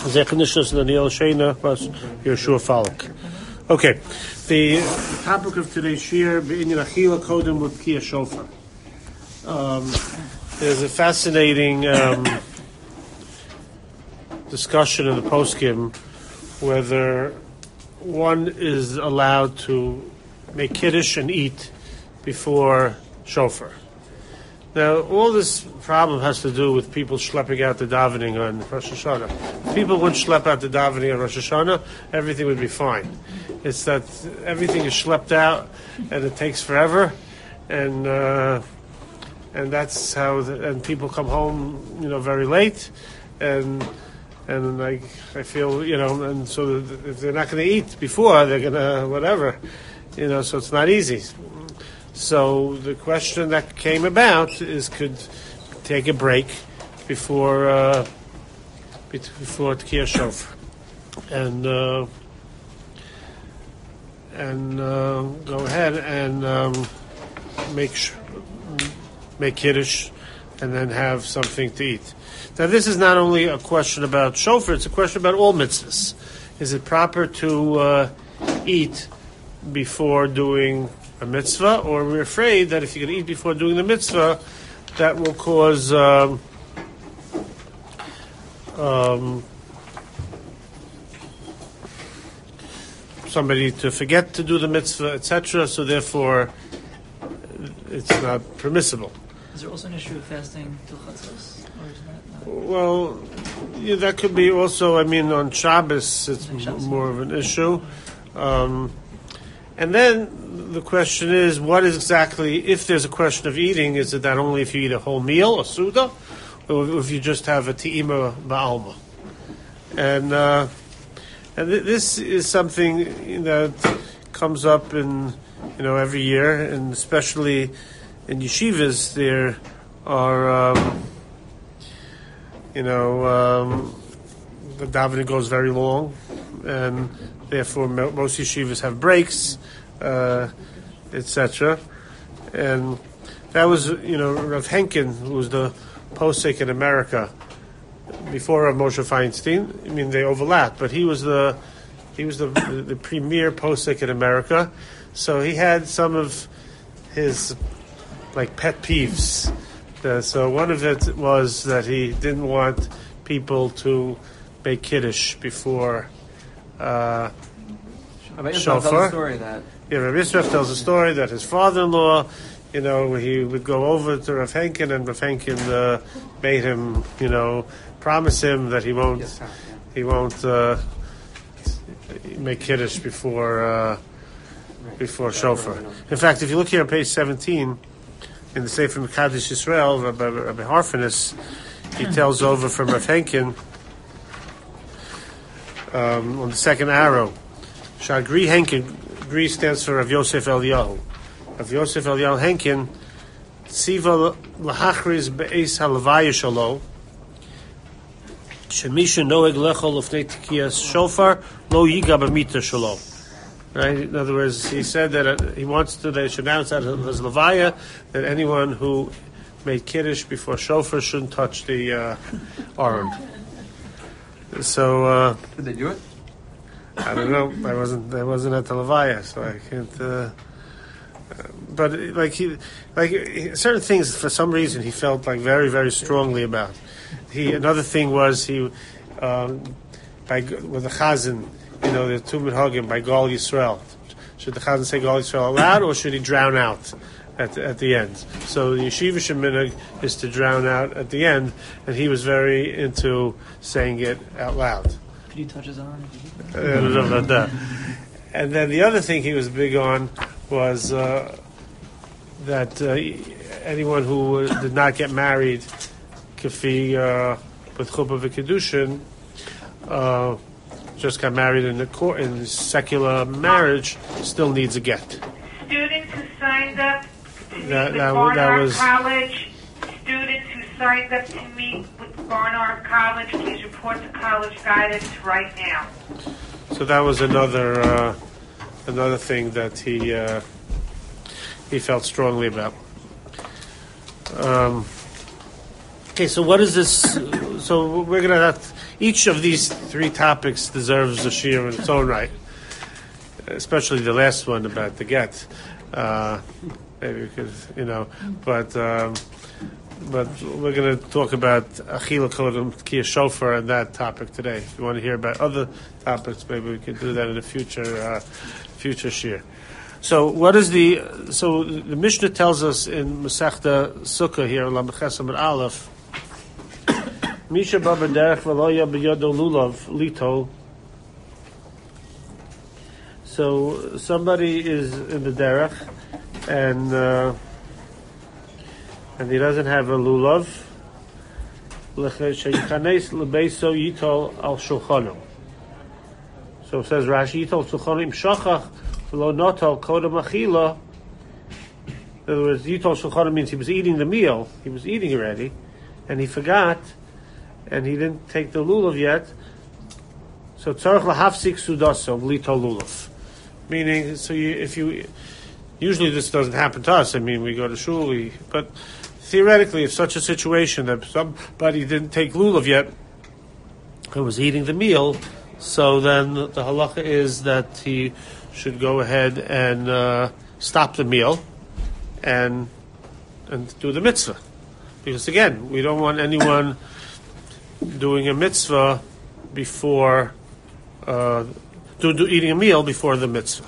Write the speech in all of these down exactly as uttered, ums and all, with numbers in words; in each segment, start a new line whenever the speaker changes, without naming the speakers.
Zechanishnas Daniel Shena plus Yeshua Falk. Okay, the, the topic of today's shir B'inyan Achila Kodem with Kia Shofar. Um, there's a fascinating um, discussion in the poskim whether one is allowed to make kiddush and eat before shofar. Now, all this problem has to do with people schlepping out the davening on Rosh Hashanah. If people wouldn't schlep out the davening on Rosh Hashanah, everything would be fine. It's that everything is schlepped out and it takes forever, and uh, and that's how. The, and people come home, you know, very late, and and I I feel, you know, and so if they're not going to eat before, they're going to whatever, you know. So it's not easy. So the question that came about is, could take a break before uh, before Tkiyah Shofar, and uh, and uh, go ahead and um, make sh- make kiddush, and then have something to eat. Now, this is not only a question about shofar; it's a question about all mitzvahs. Is it proper to uh, eat before doing a mitzvah, or we're afraid that if you can eat before doing the mitzvah, that will cause um, um, somebody to forget to do the mitzvah, et cetera. So therefore, it's not permissible.
Is there also an issue of fasting till chatzos, or is that not?
Well, yeah, that could be also. I mean, on Shabbos, it's m- more of an issue. Um, And then the question is, what is exactly, if there's a question of eating, is it that only if you eat a whole meal, a suda, or if you just have a te'ima ba'alma? And, uh, and th- this is something that comes up in, you know, every year, and especially in yeshivas, there are, um, you know, um, the davening goes very long, and therefore most yeshivas have breaks, uh, et cetera. And that was, you know, Rav Henkin, who was the posek in America before Rav Moshe Feinstein. I mean, they overlapped, but he was the he was the the, the premier posek in America. So he had some of his like pet peeves. Uh, so one of it was that he didn't want people to make kiddush before uh,
Rabbi
shofar.
tells a story that
Yeah, Rabbi Yisrael tells a story that his father-in-law, you know, he would go over to Rav Henkin, and Rav Henkin uh, made him, you know, promise him that he won't,
yes, yeah.
he won't uh, make kiddush before uh,
right.
before shofar. In fact, if you look here on page seventeen in the Sefer Mekadosh Yisrael, Rabbi, Rabbi Harfinis, he tells over from Rav Henkin um, on the second arrow. Shagri Henkin. Gri stands for Rav Yosef Eliyahu. Rav Yosef Eliyahu Henkin, Tziva lahachriz be'es halavaya shalo, shemisha noeg lechol lefnei tikiyas shofar lo yiga b'mita shalo. Right. In other words, he said that uh, he wants to. They should announce at his levaya that anyone who made kiddush before shofar shouldn't touch the uh, aron. So. Uh,
Did they do it?
I don't know. I wasn't. I wasn't at the levaya, so I can't. Uh, but like he, like certain things, for some reason, he felt like very, very strongly about. He another thing was he, um, by with the chazan, you know, the two minhagim by Gal Yisrael. Should the chazan say Gal Yisrael aloud, or should he drown out at the, at the end? So the yeshivish minhag is to drown out at the end, and he was very into saying it out loud.
Could you touch his arm?
I don't know about that. And then the other thing he was big on was uh, that uh, anyone who did not get married, kafi uh, with chuppah v'kedushin, uh, just got married in the court in secular marriage, still needs a get.
Students who signed up to meet
That-
with
that wa- that
Barnard
was-
College, students who signed up to meet with Barnard College, please report to college guidance right now.
So that was another uh, another thing that he uh, he felt strongly about. Um, okay, so what is this? So we're gonna have, each of these three topics deserves a shir in its own right, especially the last one about the get. Uh, maybe because you know, but um, but we're going to talk about achila kodem kia shofar and that topic today. If you want to hear about other topics, maybe we could do that in a future uh, future shir. So what is the so the Mishnah tells us in Masechta Sukkah here, Lamed Ches Amud Aleph, Misha Baba Derech V'Loya B'Yodo Lulav Lito. So somebody is in the derech and uh, and he doesn't have a lulav. Sheyichanes lebeso yitol al shulchanu. So it says Rashi yitol shulchanu im shachach v'lo notal kodem achila. In other words, yitol shulchanu means he was eating the meal. He was eating already, and he forgot, and he didn't take the lulav yet. So tzarich lahafsik sudaso v'lito lulav. Meaning, so you, if you, usually this doesn't happen to us. I mean, we go to shul, we, but theoretically, if such a situation that somebody didn't take lulav yet, who was eating the meal, so then the halacha is that he should go ahead and uh, stop the meal and and do the mitzvah, because again, we don't want anyone doing a mitzvah before. Uh, To do eating a meal before the mitzvah,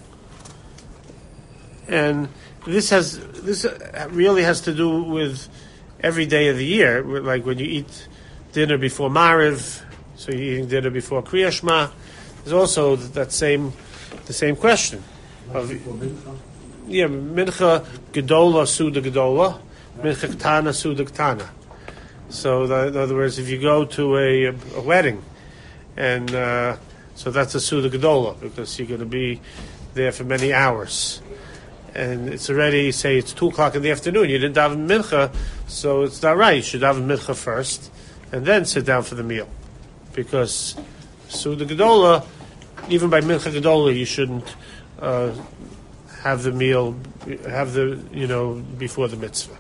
and this has this really has to do with every day of the year. Like when you eat dinner before Mariv, so you're eating dinner before Kriya Shema. There's also that same the same question of yeah mincha gedola suda gedola, mincha ktana suda ktana. So the, in other words, if you go to a, a wedding and uh, so that's a Suda Gedola, because you're going to be there for many hours. And it's already, say, it's two o'clock in the afternoon. You didn't daven mincha, so it's not right. You should daven mincha first, and then sit down for the meal. Because Suda Gedola, even by mincha Gedola, you shouldn't uh, have the meal, have the, you know, before the mitzvah.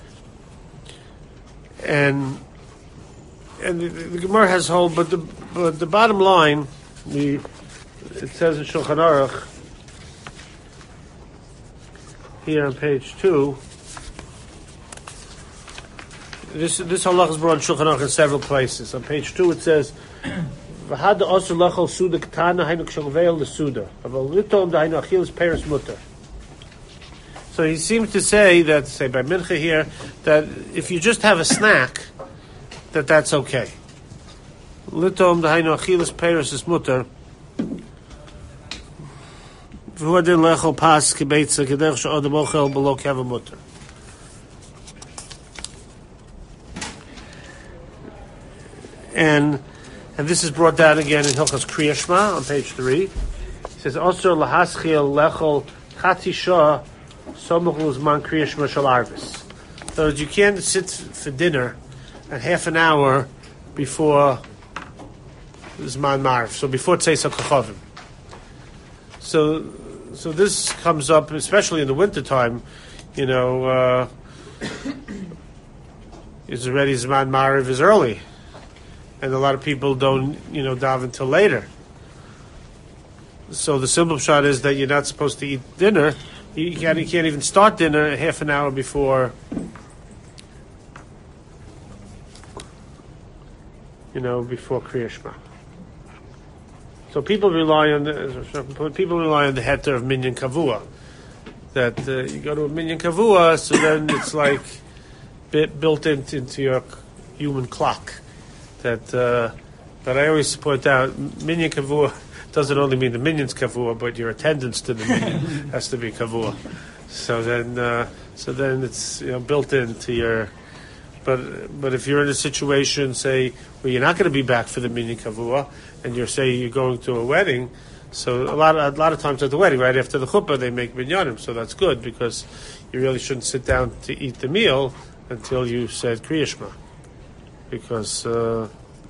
And and the, the Gemara has whole, but the, but the bottom line, The, it says in Shulchan Aruch here on page two. This this halach is brought in Shulchan Aruch in several places. On page two it says, "V'had osur lachol suda katana hainu kshalveil lesuda aval litom dahainu achilas peres mutter." So he seems to say that, say by mincha here, that if you just have a snack, that that's okay. Litom dahainu achilas peres is mutter. V'huadin lechol pas kibeitza kederch she'odem ochel below keva mutter. And and this is brought down again in Hilchos Kriya Shema on page three. It says osur lahaschiel lechol chati shah somuch l'zman Kriya Shema shel arvis. So you can't sit for dinner at half an hour before Zman Marv, so before Tzeis HaKochavim. So, so this comes up, especially in the wintertime, you know, uh, is already Zman Marv is early. And a lot of people don't, you know, daven until later. So the simple shot is that you're not supposed to eat dinner. You can't, you can't even start dinner half an hour before, you know, before Kriya Shema. So people rely on the people rely on the heter of minyan kavua. That uh, you go to a minyan kavua, so then it's like bit, built into, into your human clock. That, uh, but I always point out, minyan kavua doesn't only mean the minyan's kavua, but your attendance to the minyan has to be kavua. So then, uh, so then it's, you know, built into your. But but if you're in a situation, say, where you're not going to be back for the minyan kavua, and you're saying you're going to a wedding, so a lot of, a lot of times at the wedding, right after the chuppah, they make minyanim, so that's good, because you really shouldn't sit down to eat the meal until you said Kriya Shema. Because, uh,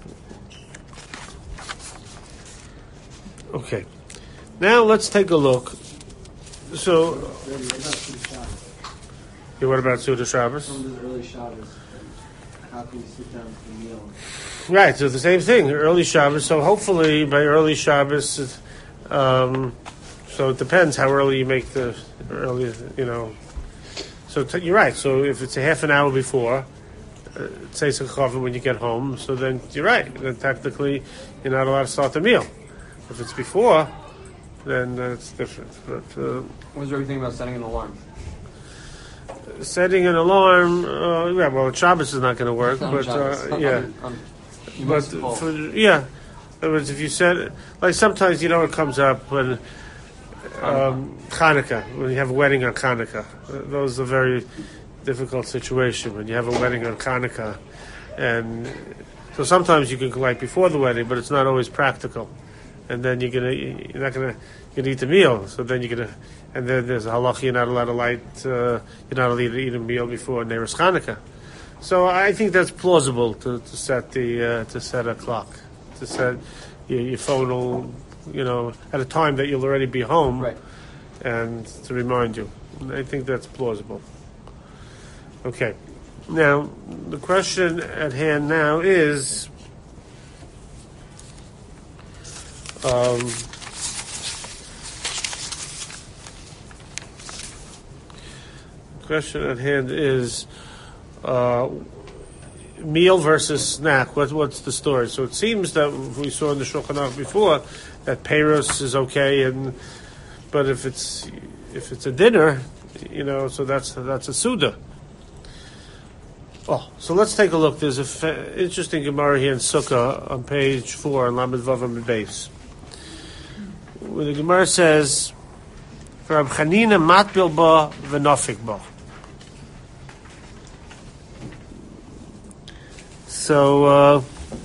okay. Now let's take a look. So, yeah, what about Suda Shabbos?
Some of the early Shabbos, how can you sit down for the meal?
Right, so the same thing, early Shabbos. So hopefully by early Shabbos, um, so it depends how early you make the early, you know. So t- you're right. So if it's a half an hour before, uh, say Sechava when you get home, so then you're right. Then technically you're not allowed to start the meal. If it's before, then that's different. But uh,
What's everything about setting an alarm?
setting an alarm, uh, yeah, well, Shabbos is not going to work,
Not on
but
Shabbos.
uh, yeah.
Um, um, you
But
must fall.
for, yeah, in other words, if you said, like sometimes you know it comes up when um, Hanukkah, when you have a wedding on Hanukkah. Uh, Those are very difficult situation when you have a wedding on Hanukkah, and so sometimes you can go right before the wedding, but it's not always practical. And then you're gonna, you're not gonna, you're gonna eat the meal. So then you're gonna, and then there's a halacha you're not allowed to light, uh, you're not allowed to eat a meal before Neiros Hanukkah. So I think that's plausible to, to set the uh, to set a clock, to set your, your phone will, you know, at a time that you'll already be home,
Right.
and to remind you. I think that's plausible. Okay, now the question at hand now is, um, the question at hand is. Uh, meal versus snack. What, what's the story? So it seems that we saw in the Shulchan Aruch before that peiros is okay, and but if it's if it's a dinner, you know, so that's that's a suda. Oh, so let's take a look. There's a fa- interesting Gemara here in Sukkah on page four, on Lamed Vav Amud Beis, where the Gemara says, "For Rab Chanina matbil ba v'nafik ba." So, uh,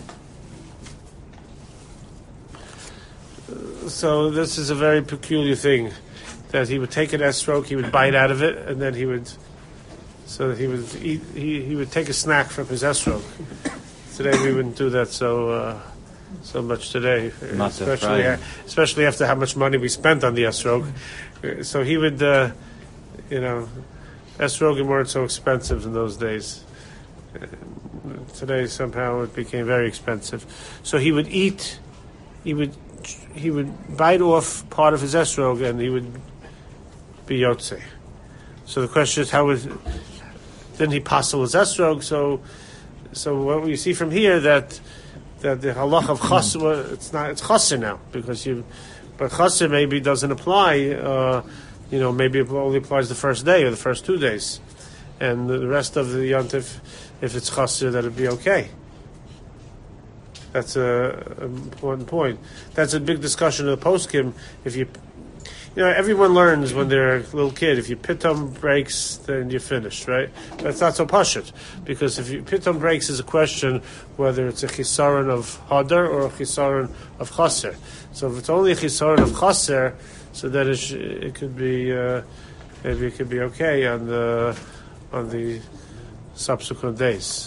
so this is a very peculiar thing, that he would take an esrog, he would bite out of it, and then he would, so that he would eat, he, he would take a snack from his esrog. Today we wouldn't do that so uh, so much today,
Not so
especially
Friday.
especially after how much money we spent on the esrog. So he would, uh, you know, esrogim weren't so expensive in those days. Today somehow it became very expensive. So he would eat, he would he would bite off part of his esrog and he would be yotze. So the question is, how was didn't he passel his esrog? So so what we see from here that that the halach of chas, well, it's not it's chaser now, because you but chaser maybe doesn't apply. Uh, you know, maybe it only applies the first day or the first two days, and the rest of the yontif, if it's chaser, that'd be okay. That's a, a important point. That's a big discussion of the poskim. If you, you know, everyone learns when they're a little kid. If your pitom breaks, then you're finished, right? But it's not so pashut, because if your pitom breaks is a question whether it's a chisaron of hadar or a chisaron of chaser. So if it's only a chisaron of chaser, so then it, sh- it could be uh, maybe it could be okay on the on the subsequent days.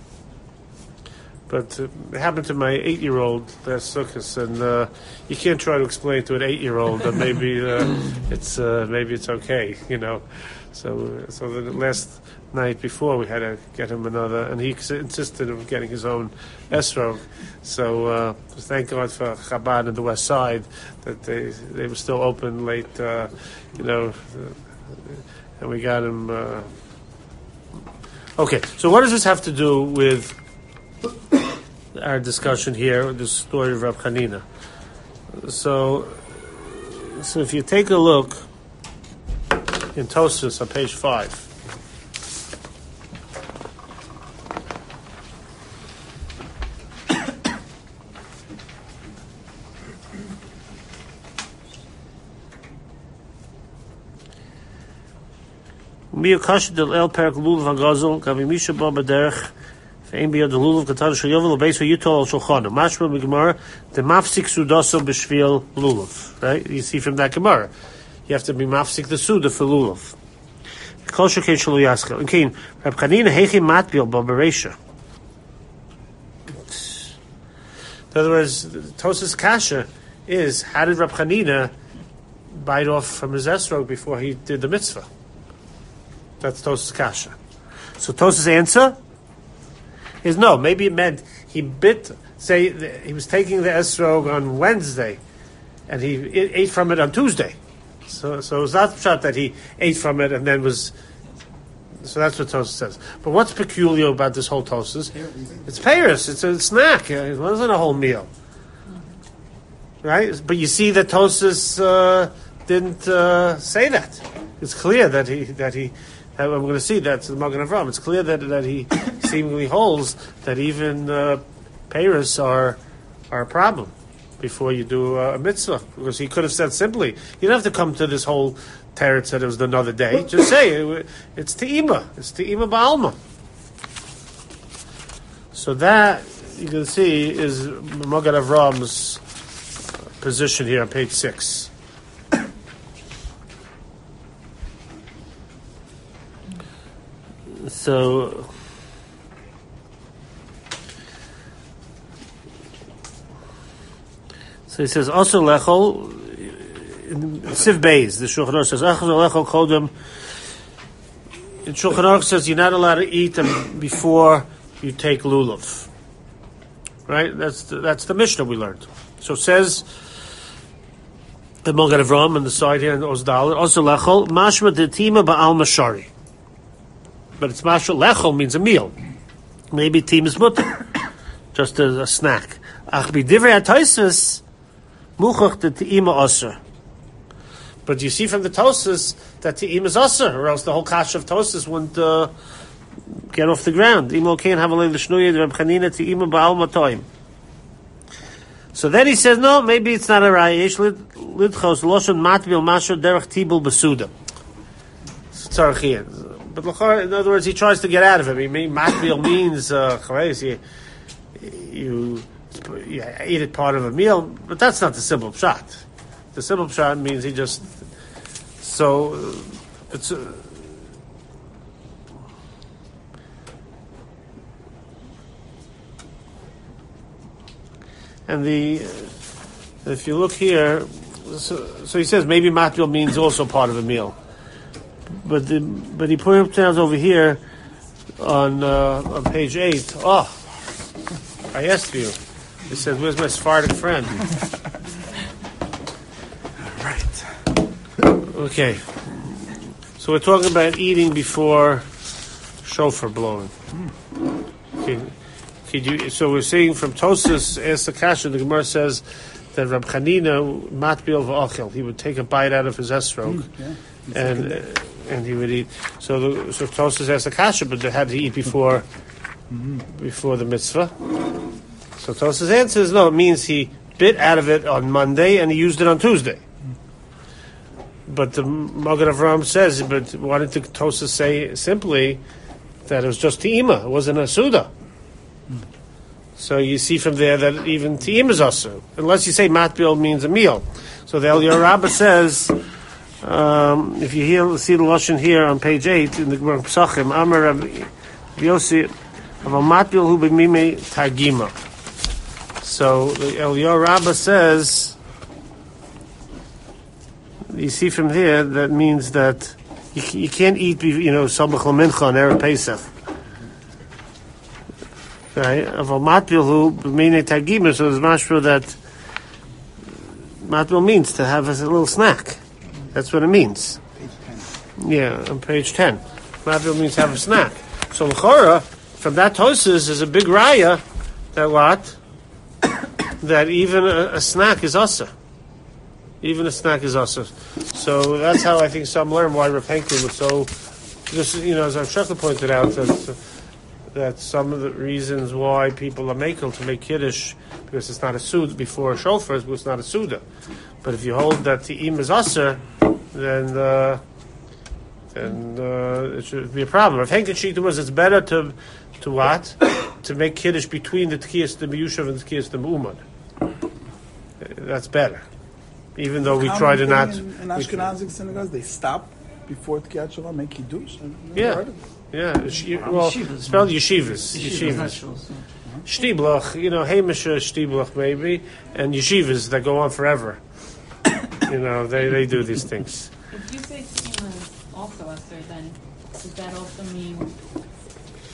But uh, it happened to my eight-year-old last Sukkot, and uh, you can't try to explain to an eight-year-old that maybe uh, it's uh, maybe it's okay, you know. So, so the last night before we had to get him another, and he insisted on getting his own esrog. So uh, thank God for Chabad in the West Side that they they were still open late, uh, you know, and we got him. Uh, okay, so what does this have to do with our discussion here, the story of Rab Chanina? So, so if you take a look in Tosfos on page five, Miyakash del El Perak Lulav Hagazel Gavi Misha Ba Baderech. Ein biyad the lulav katar shel yovel beiso yitol al shulchana. Mashma b'gemara the mafsik sudaso b'shvil lulav. Right? You see from that gemara, you have to be mafsik the suda for lulav. Kol shekei shelo yaskel. Okay, Rab Chanina heichi matbil ba bereisha. In other words, Tosas kasha is, how did Rab Chanina bite off from his esrog before he did the mitzvah? That's Tosas kasha. So Tosas answer is no. Maybe it meant he bit, say, the, he was taking the esrog on Wednesday, and he i- ate from it on Tuesday. So, so it's not shot that he ate from it and then was. So that's what Tosfos says. But what's peculiar about this whole Tosfos? It's payers. It's a snack. It wasn't a whole meal, right? But you see that Tosfos uh, didn't uh, say that. It's clear that he that he. I'm going to see that's the Magen Avraham. It's clear that that he seemingly holds that even uh, payers are are a problem before you do a mitzvah, because he could have said simply, you don't have to come to this whole teretz that it was another day. Just say it, it's te'ima. It's te'ima ba'alma. So that you can see is Magen Avraham's position here on page six. So. So he says, also lechol, Siv Beis, the Shulchan Aruch says, also lechol kodem, in Shulchan Aruch says you're not allowed to eat them before you take lulav. Right? That's the, that's the Mishnah we learned. So it says, the Magen Avraham on the side here in Ozdal, also lechol, mashma detima ba'al mashari. But it's mashma, lechol means a meal. Maybe tim is mutter, just as a snack. Ach b'divrei HaTosfos, muchach the te'ima aser. But you see from the Tosfos that te'ima is aser, or else the whole kasha of Tosfos wouldn't uh, get off the ground. Imo can't have a leil shnuya the Reb Chanina te'ima ba'al matoim. So then he says, no, maybe it's not a raya. Yesh lidchos loshon matbil masher derech tibul besuda. Tzarchiyah. But in other words, he tries to get out of it. I mean, matbil means uh, you, you Yeah, I ate it part of a meal, but that's not the simple pshat. The simple pshat means he just so uh, it's uh, and the uh, if you look here, so, so he says maybe matbil means also part of a meal, but the, but he put it down over here on uh, on page eight. Oh, I asked you. He says, where's my Sephardic friend?
All right.
Okay. So we're talking about eating before shofar blowing. Okay. Could you, so we're seeing from Tosfos, as the kasha, the Gemara says that Reb Chanina, matbil v'achel, he would take a bite out of his esrog, mm, yeah. and uh, and he would eat. So the, so Tosfos has the kasha, but they had to eat before mm-hmm. before the mitzvah. So Tosfos' answer is no, it means he bit out of it on Monday and he used it on Tuesday. But the Magen Avraham says, but why didn't the Tosfos say simply that it was just te'ima, it wasn't a suda? So you see from there that even te'ima is also, unless you say matbil means a meal. So the Eliyahu Rabbah says, um, if you hear, see the lashon here on page eight in the Gemara Pesachim, Amar Rabbi Yossi, Aval matbil hu b'mimei tagima. So the Eliyahu Rabbah says, you see from here, that means that you, you can't eat, you know, Samach Lamincha on Erev Pesach. Right? Aval matbil hu b'mimei tagima, so there's mashma that matbil means to have as a little snack. That's what it means.
Page ten.
Yeah, on page ten. Matbil means have a snack. So l'chora, from that Tosfos is a big raya that what? That even a, a snack is asa. Even a snack is asa. So that's how I think some learn why Reb Henkel was so. Just, you know, as Rav Shechler pointed out, that that some of the reasons why people are makel to make kiddush because it's not a suda before a shofar, because it's not a suda. But if you hold that te'im is asa, then uh, then uh, it should be a problem. Rav Henkel Shita was it's better to to what to make kiddush between the tkiyas the miyushav and the tkiyas the mu'umad. That's better, even though we try to not.
In, in Ashkenazic synagogues, they stop before Tkiyat Shalom, make kiddush.
Yeah, yeah. Yeshi- well, spelled yeshivas, yeshivas, shtiblach. You know, hamish shtiblach maybe, and yeshivas that go on forever. You know, they, they do these things.
If you say tequila is also Esther, then does that also mean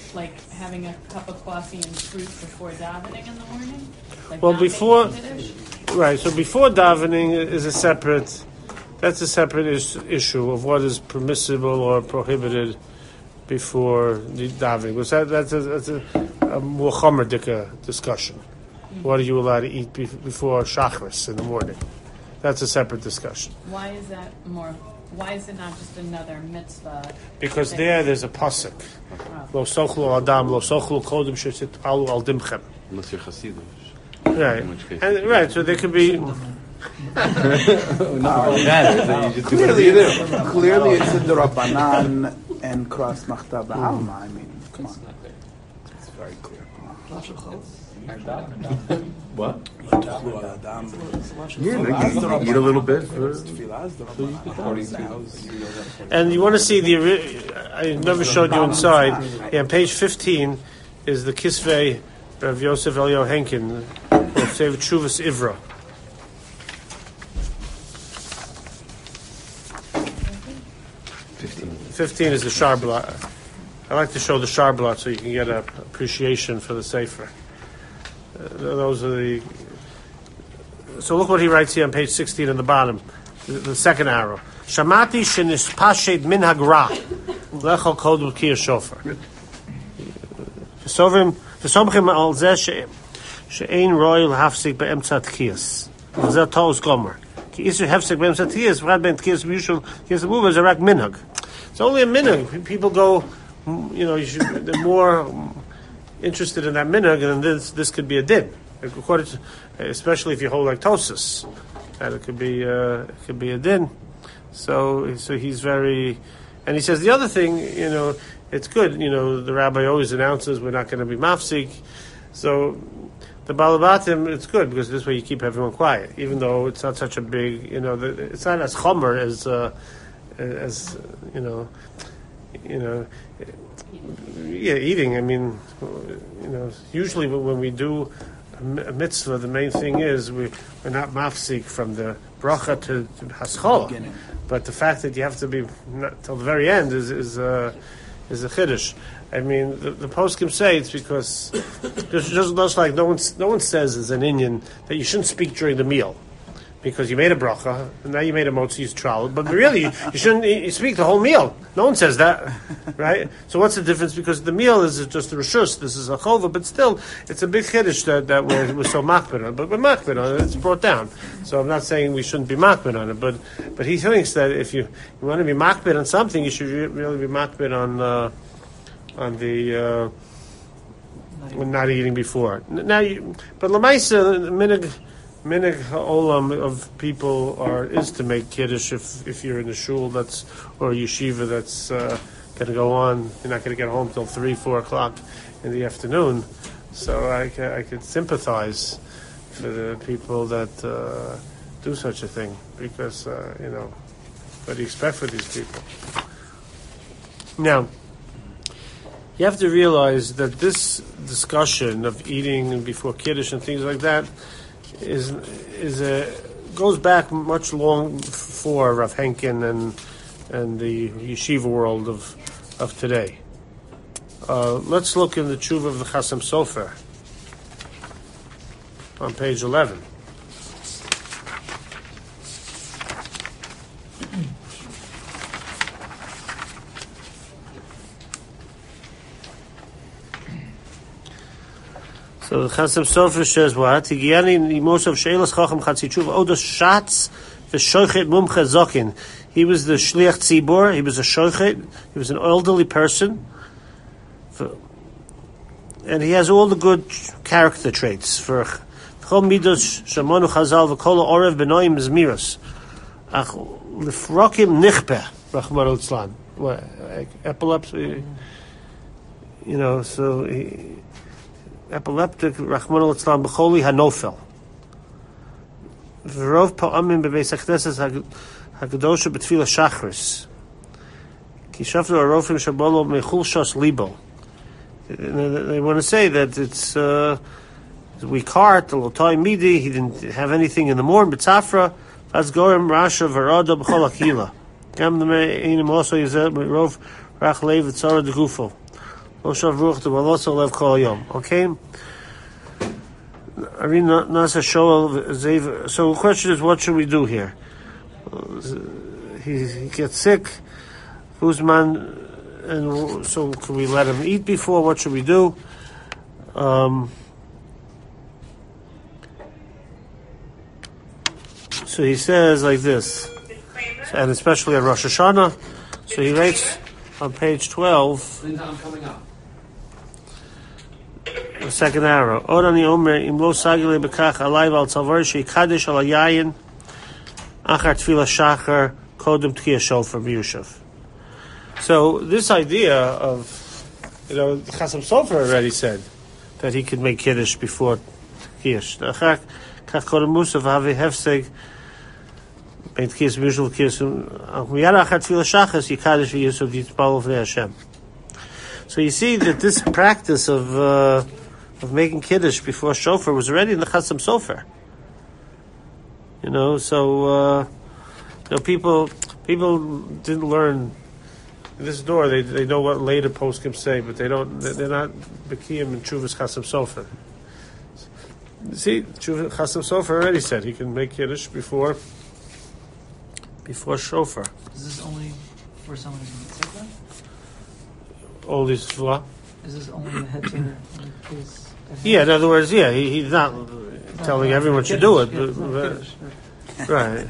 like having a cup of coffee and fruit before davening in the morning? Like
Well,
not
before-
making Kiddush?
Right, so before davening is a separate, that's a separate is, issue of what is permissible or prohibited before the davening. Because that, that's a, that's a, a more chomer discussion. What are you allowed to eat be, before shachris in the morning? That's a separate discussion.
Why is that more? Why is it not just another mitzvah?
Because
that-
there, there's a pasuk.
Oh.
Lo sochlu adam, lo sochlu kodem shesitpalu al dimchem.
Unless you're Hasidish.
Right,
In which case-
and, right. So there could be.
No, it matters. Then you just do whatever
Clearly,
you do.
clearly it's in the Rabbanan and cross Machta Ba'alma. I mean, come on. It's very clear.
What?
Tachlu Adam.
Yeah, like, eat a little bit. For,
Tefillah is the Rabbanan.
And you want to see the? ori- I never showed you inside. Yeah, on page fifteen is the Kisvei of Yosef Elio Henkin, of Sev Chuvas Ivra.
Fifteen.
Fifteen is the Sharblat. I like to show the Sharblat so you can get an appreciation for the Sefer. Uh, those are the. So look what he writes here on page sixteen in the bottom, the, the second arrow. Shamati shenispashed min hagra lechol kodul kiyah shofar. V'sovim v'somchim al zeh she- she'ein roy l'hafsik be'emtzat kiyas. V'zeh toz gomer. Ki isu hefsik be'emtzat kiyas v'rad ben kiyas b'yushul kiyas b'uva zerak minhag. It's only a minhag. People go, you know, you should, they're more interested in that minhag, and this this could be a din. According to, especially if you hold like Tosus, that it could be uh, it could be a din. So so he's very, and he says the other thing, you know, it's good. You know, the rabbi always announces we're not going to be mafsik. So the balabatim, it's good because this way you keep everyone quiet, even though it's not such a big, you know, the, it's not as chomer as uh, as you know, you know. Yeah, eating. I mean, you know, usually when we do a mitzvah, the main thing is we, we're not mafsik from the bracha to, to haschol. But the fact that you have to be not till the very end is is uh, is a chiddush. I mean, the, the poskim say it's because just, just just like no one no one says as an Indian that you shouldn't speak during the meal. Because you made a bracha, and now you made a motzi's trial. But really, you, you shouldn't you speak the whole meal. No one says that, right? So what's the difference? Because the meal is just a reshus. This is a chova, but still, it's a big chiddush that, that we're, we're so makbid on. But we're makbid on it. It's brought down. So I'm not saying we shouldn't be makbid on it. But but he thinks that if you, you want to be makbid on something, you should re- really be makbid on uh, on the uh, when not eating before. Now, you, but lamaisa minig. Minig ha'olam of people are is to make kiddush if if you're in a shul that's or a yeshiva that's uh, going to go on. You're not going to get home till three, four o'clock in the afternoon. So I ca- I could sympathize for the people that uh, do such a thing because uh, you know what do you expect for these people? Now you have to realize that this discussion of eating before kiddush and things like that. Is is a goes back much long before Rav Henkin and and the yeshiva world of of today. Uh, let's look in the tshuva of the Chasam Sofer on page eleven. So the Chasam Sofer says what? Higiani Moshe Sheilas Chacham Chatzichuv Odos Shatz v'Shoichet Mumche Zokin. He was the Shliach Tzibor. He was a Shoichet. He was an elderly person, and he has all the good character traits for Chol Midos Shamonu Chazal v'Kol Orev Benoim Zmiros. Ach Lifrokim Nichpe Rachmar Litzlan. What epilepsy? You know, so. He, epileptic, Rachmana litzlan b'choli hanofel. V'rov pa'amim b'beis ha'knesses ha'kedosha b'tfila shachris. Ki shaftu ha'rofim shabolo mechul shos libo. They want to say that it's uh, a weak heart, a lotai midi, he didn't have anything in the morning, b'tzafra, v'az gorem rasha v'rada b'chol ha'kila. Gam the me'inim also yizeh rov rach leiv v'tzara d'gufo. Moshav Ruach to Baloso Lev Kol Yom. Okay? Arina Nasa Shoel Zev. So the question is, what should we do here? He, he gets sick. Who's man? And so, can we let him eat before? What should we do? Um, so he says like this, and especially at Rosh Hashanah. So he writes on page twelve.
Linda, I'm coming up.
The second arrow. Orani Omer im lo sagile bekach alayv al tzavar sheikadesh al yayin achar tefillah shachar kodem tkiya shofar b'yushav. So this idea of, you know, Chasam Sofer already said that he could make kiddush before kiyush. Achar kach kodem musaf havi hefseg bein tkiyas b'yushav kiyas miyad achar tefillah shachar yikadesh v'yushav yitzbal v'nei Hashem. So you see that this practice of uh, of making kiddush before shofar was already in the Chasam Sofer. You know, so uh, you know, people people didn't learn in this door. They they know what later poskim say, but they don't. They're not bekiyim in Chuvas Chasam Sofer. See, Chuvas Chasam Sofer already said he can make kiddush before before shofar.
Is this only for someone who's in sick then?
All these what?
Is this only the head to his?
Yeah, in other words, yeah, he, he's not telling everyone to do it, but, but, right?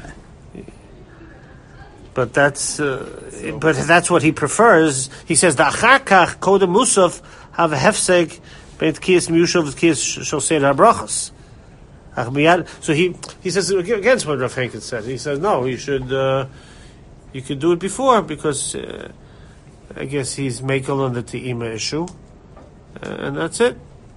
But that's uh, but that's what he prefers. He says the acharkach kodem musaf have a hefseg bein tkiyas miyushav tkiyas shosei habrachos. So he he says against what Rav Henkin said. He says no, you should uh, you could do it before because uh, I guess he's makel on the te'ima issue, uh, and that's it.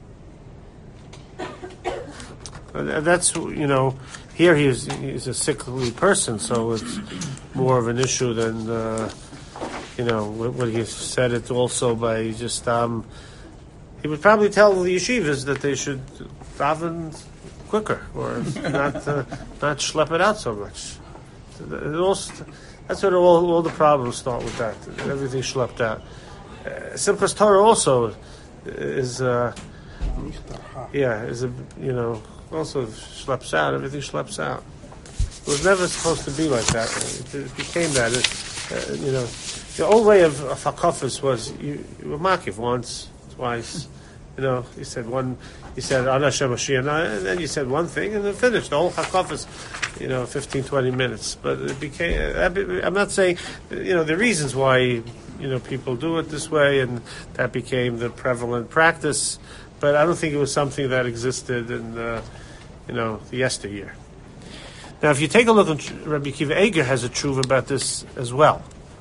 Uh, that's, you know, here he's he's a sickly person, so it's more of an issue than uh, you know what he said it also by just um, he would probably tell the yeshivas that they should daven quicker or not uh, not schlep it out so much. It also, that's what all all the problems start with that. Everything schlepped out. Uh, Simchas Torah also is uh, yeah is a you know. Also schleps out. Everything schleps out. It was never supposed to be like that. It, it became that. It, uh, you know, the old way of, of hakafas was you, you were makif once, twice. You know, you said one. You said Ana Shem Mashiach, and then you said one thing, and then finished the whole hakafas. You know, fifteen, twenty minutes. But it became. I'm not saying. You know, the reasons why you know people do it this way, and that became the prevalent practice. But I don't think it was something that existed in, uh, you know, the yesteryear. Now, if you take a look, at Rabbi Akiva Eger has a truth about this as well.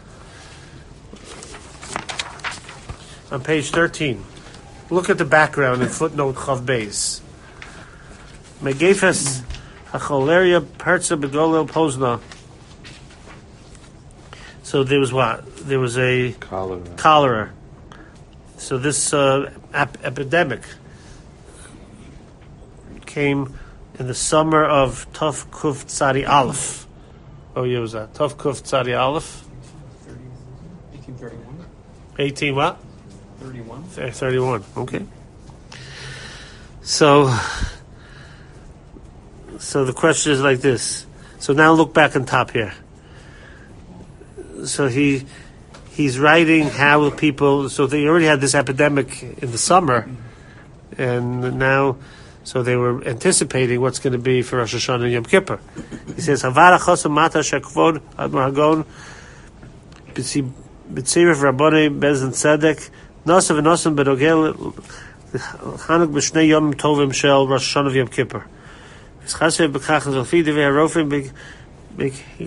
On page thirteen, look at the background in footnote Chav Beis. Megefes hacholeria perza begolel pozna. So there was what? There was a
Cholera.
cholera. So this uh, ap- epidemic came in the summer of Tov Kuf Tzadi Aleph. Oh, yeah, was that Tov Kuf Tzadi Aleph?
eighteen thirty-one.
Eighteen what?
thirty-one.
Thirty-one. Okay. So, so the question is like this. So now look back on top here. So he. He's writing how people, so they already had this epidemic in the summer, and now, so they were anticipating what's going to be for Rosh Hashanah and Yom Kippur. He says, Havara chosam mata shekvod admar hagon b'tzirif rabbonei bezin tzedek nosav v'nosam bedogel chanuk b'shnei yom tovim shel Rosh Hashanah Yom Kippur. V'schaseh b'kach zolfi devei harofim So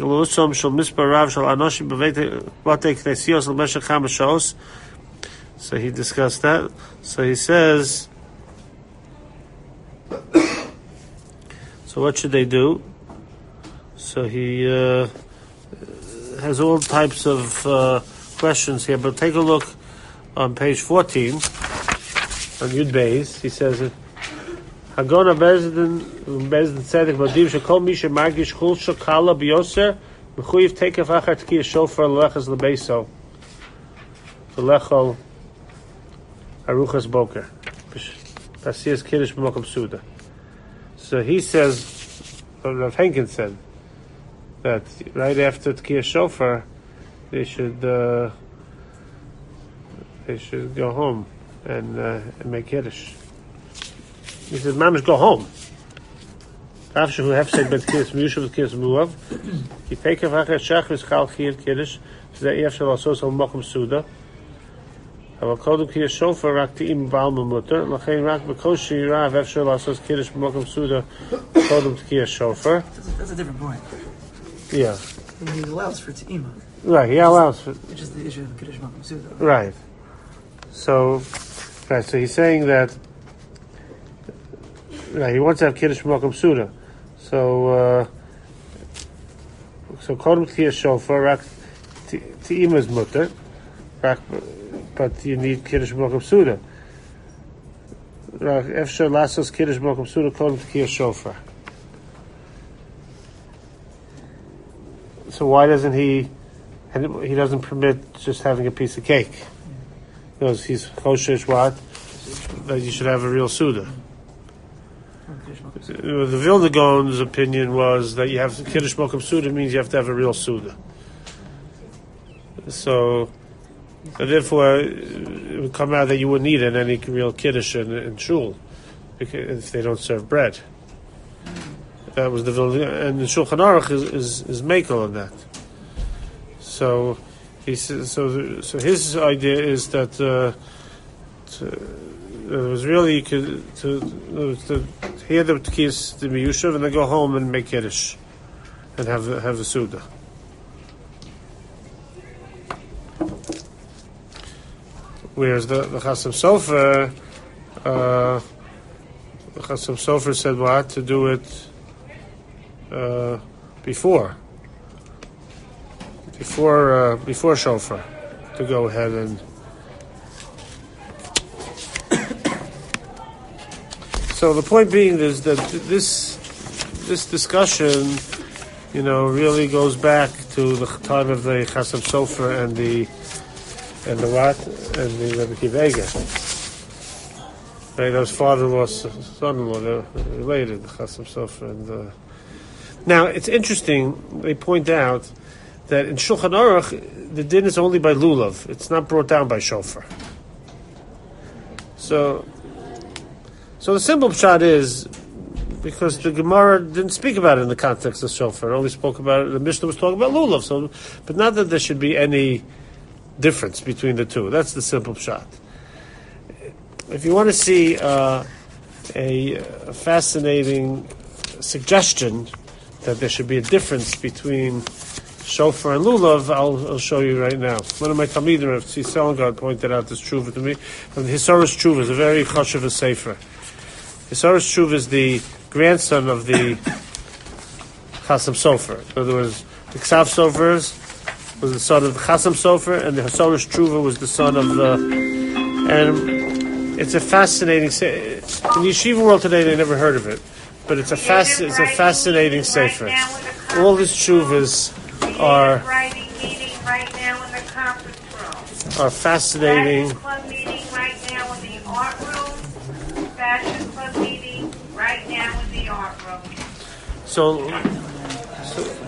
he discussed that. So he says, so what should they do? So he uh, has all types of uh, questions here, but take a look on page fourteen on Yud Beis. He says it. Hagona Bezdin Bezdin Tzedek Madiv Shekol Misha Margish Chul Shokala Bioser Mechuyev Tekef Achar Tkiyah Shofar Lechas Lebeiso Lechol Aruchas Boker. Pasiyas Kiddush B'Mokum Suda. So he says, Rav Henkin said, that right after Tkiyah Shofar, they should uh, they should go home and, uh, and make Kiddush. He says, Mamish, go home. After who have said, but Kiddush Miyushav Kiddush Muav, he take a vachet shachris chal Kiyah Kiddush, so that after also so Mokum Suda. אבל קודם כי יש שופר רק תאים בעל ממותר, לכן רק בקושי רב אפשר לעשות קידוש במקום סעודה קודם כי יש שופר.
That's a different point.
Yeah.
And he allows for Te'ima,
Right, he allows for...
which is the issue of Kiddush Makom Suda.
Right. So, right, so he's saying that right, he wants to have Kiddush Makom Suda. So, uh, so Kodem Tkiyah Shofar, Rak Te'ima is mutter, Rak, but you need Kiddush Makom Suda. Rak Efshar Lasos Kiddush Makom Suda, Kodem Tkiyah Shofar. So why doesn't he, and he doesn't permit just having a piece of cake? Because he's choshesh what? That you should have a real Suda. The Vilna Gaon's opinion was that you have Kiddush Mokum Suda means you have to have a real Suda. So, and therefore, it would come out that you wouldn't eat in any real Kiddush in, in Shul if they don't serve bread. That was the Vilna, and the Shulchan Aruch is is, is makel on that. So he says, so so his idea is that uh, to, it was really to to, to hear the Tkiyas the Miyushav and then go home and make Kiddush and have the, have the Suda. Whereas the the Chasam Sofer, uh, the Chasam Sofer said what to do it. Uh, before, before, uh, before shofar, to go ahead and. So the point being is that this this discussion, you know, really goes back to the time of the Chasam Sofer and the and the what and the Rebbe Akiva Eiger. Right, those father-in-law, son-in-law, they're related, the Chasam Sofer and the. Now, it's interesting, they point out that in Shulchan Aruch, the din is only by lulav. It's not brought down by shofar. So, so the simple pshat is, because the Gemara didn't speak about it in the context of shofar, it only spoke about it, the Mishnah was talking about lulav, so, but not that there should be any difference between the two. That's the simple pshat. If you want to see uh, a, a fascinating suggestion that there should be a difference between shofar and lulav, I'll, I'll show you right now. One of my Talmidim, Rav Tzvi Selengard, pointed out this tshuva to me. And the Hisaros Tshuva is a very chashuv sefer. Hisaros Tshuva is the grandson of the Chasam Sofer. In other words, the Ksav Sofers was the son of the Chasam Sofer, and the Hisaros Tshuva was the son of the. And it's a fascinating. In the yeshiva world today, they never heard of it. But it's a fast, it's a fascinating sefer. All his tshuvas are
writing meeting right now in the conference room.
are fascinating.
Fashion club meeting right now in the art room. Fashion club meeting right now in the art room.
So, so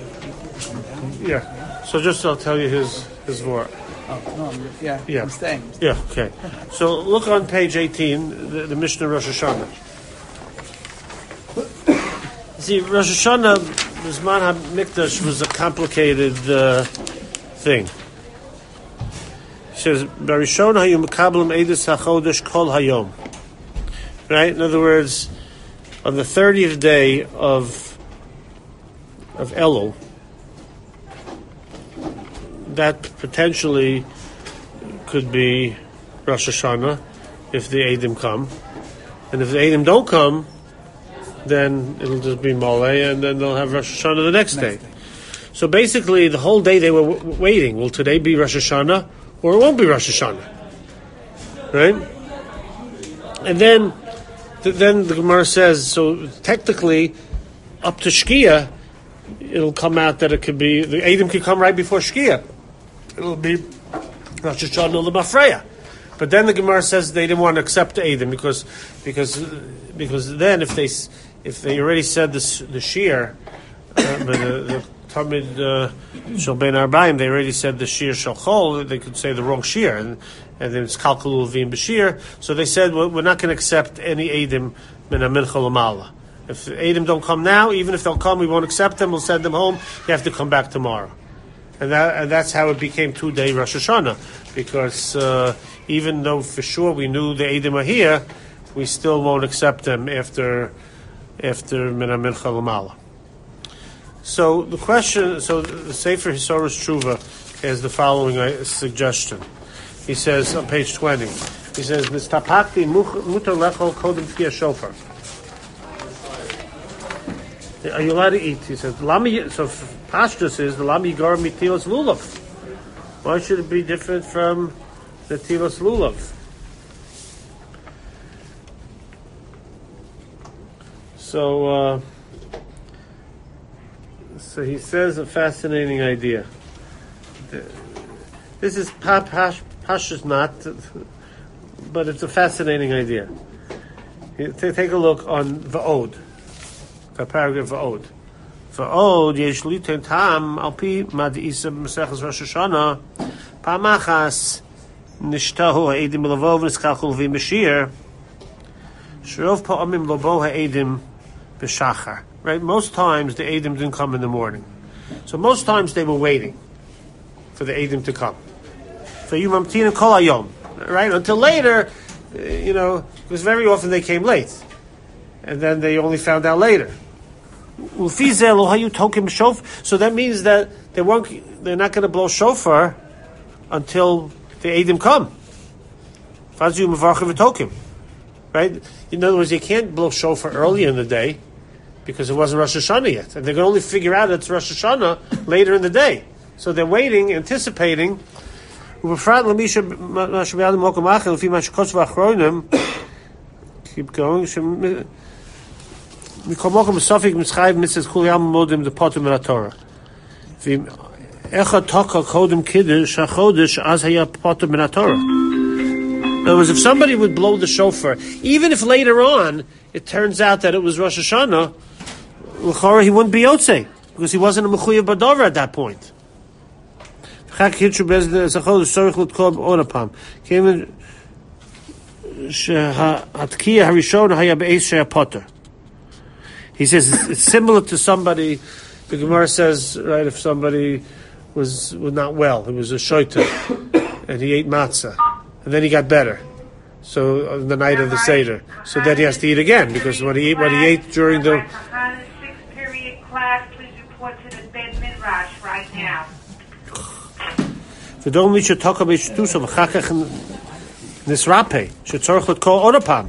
yeah. So just I'll tell you his his word.
Oh, no, I'm, yeah,
Yeah.
I'm staying.
Yeah. Okay. So look on page eighteen, the, the Mishnah Rosh Hashanah. See, Rosh Hashanah, Zman HaMikdash was a complicated uh, thing. He says, "Barishon hayom mekablim edus hachodesh kol hayom." Right. In other words, on the thirtieth day of of Elul, that potentially could be Rosh Hashanah if the Eidim come, and if the Eidim don't come, then it'll just be Malay, and then they'll have Rosh Hashanah the next, next day. day. So basically, the whole day they were w- waiting. Will today be Rosh Hashanah, or it won't be Rosh Hashanah? Right? And then, th- then the Gemara says, so technically, up to Shkia, it'll come out that it could be, the Eidim could come right before Shkia. It'll be Rosh Hashanah l'Mafreya. But then the Gemara says they didn't want to accept the Eidim because because because then if they if they already said this the shear, uh, but the, the Talmud Shel Ben Arbaim, they already said the shear shel chol, they could say the wrong shear, and and then it's kalkul uvim b'shir. So they said, well, we're not going to accept any Eidim min ha-mincha l'mala. If the Eidim don't come now, even if they'll come, we won't accept them. We'll send them home. You have to come back tomorrow, and that and that's how it became two day Rosh Hashanah, because uh, even though for sure we knew the Eidim are here, we still won't accept them after after min ha-mincha l'mala. So the question, so the Sefer Hisoros Tshuva has the following uh, suggestion. He says on page twenty, he says, "Nistapakti mutar lechol kodem tkiya shofar." Are you allowed to eat? He says, "Lami." So Pashtus is the lami gar mitilos lulav. Why should it be different from the tilos lulav? So. Uh, So he says a fascinating idea. This is Pash Pash's not, but it's a fascinating idea. Take a look on Va'od, the paragraph Va'od. Va'od yesh liten tam al pi mad'isa b'Maseches Rosh Hashanah pa'machas nishtahu ha'edim l'vov v'niskachul v'meshir shrov pa'amim lobo ha'edim b'shachar. Right, most times the Eidim didn't come in the morning, so most times they were waiting for the Eidim to come. For you mamtina kol hayom, right? Until later, you know, because very often they came late, and then they only found out later. So that means that they won't, they're not going to blow shofar until the Eidim come. Right? In other words, you can't blow shofar early in the day, because it wasn't Rosh Hashanah yet. And they're going to only figure out it's Rosh Hashanah later in the day. So they're waiting, anticipating. Keep going. In other words, if somebody would blow the shofar, even if later on it turns out that it was Rosh Hashanah, he wouldn't be Yotzei, because he wasn't a Mechuyev Badover at that point. He says it's similar to somebody, the Gemara says, right, if somebody was, was not well, he was a shoiter, and he ate matzah, and then he got better. So on the night of the Seder, so then he has to eat again, because what he what he ate during the
sixth period class, please report to the bed midrash right now.
V'dom mi shetaka b'shtusa v'chakach nisrape shetzorch l'tkol odapam.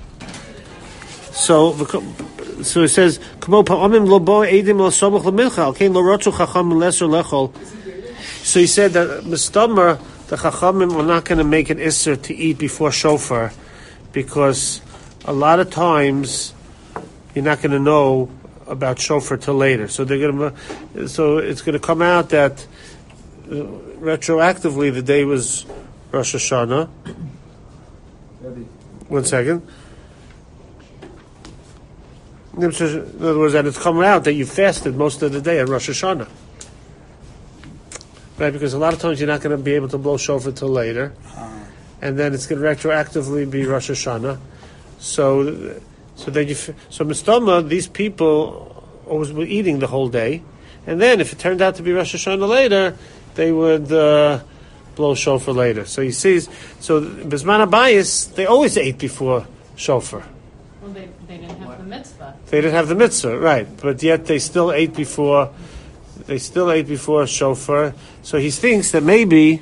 So so it says kamo pa'amim lo bo edim lo somuch l'mincha al kein lo rotzu chacham leser lechol. So he said that mistamer, the Chachamim are not going to make an Isser to eat before shofar, because a lot of times you're not going to know about shofar till later. So they're going to, so it's going to come out that uh, retroactively the day was Rosh Hashanah. One second. In other words, that it's come out that you fasted most of the day at Rosh Hashanah. Right, because a lot of times you're not going to be able to blow shofar till later, and then it's going to retroactively be Rosh Hashanah. So, so then you, so Mistama, these people always were eating the whole day, and then if it turned out to be Rosh Hashanah later, they would uh, blow shofar later. So he sees, so Bisman Abayis, they always ate before shofar.
Well, they, they didn't have the mitzvah.
They didn't have the mitzvah, right? But yet they still ate before. They still ate before shofar. So he thinks that maybe.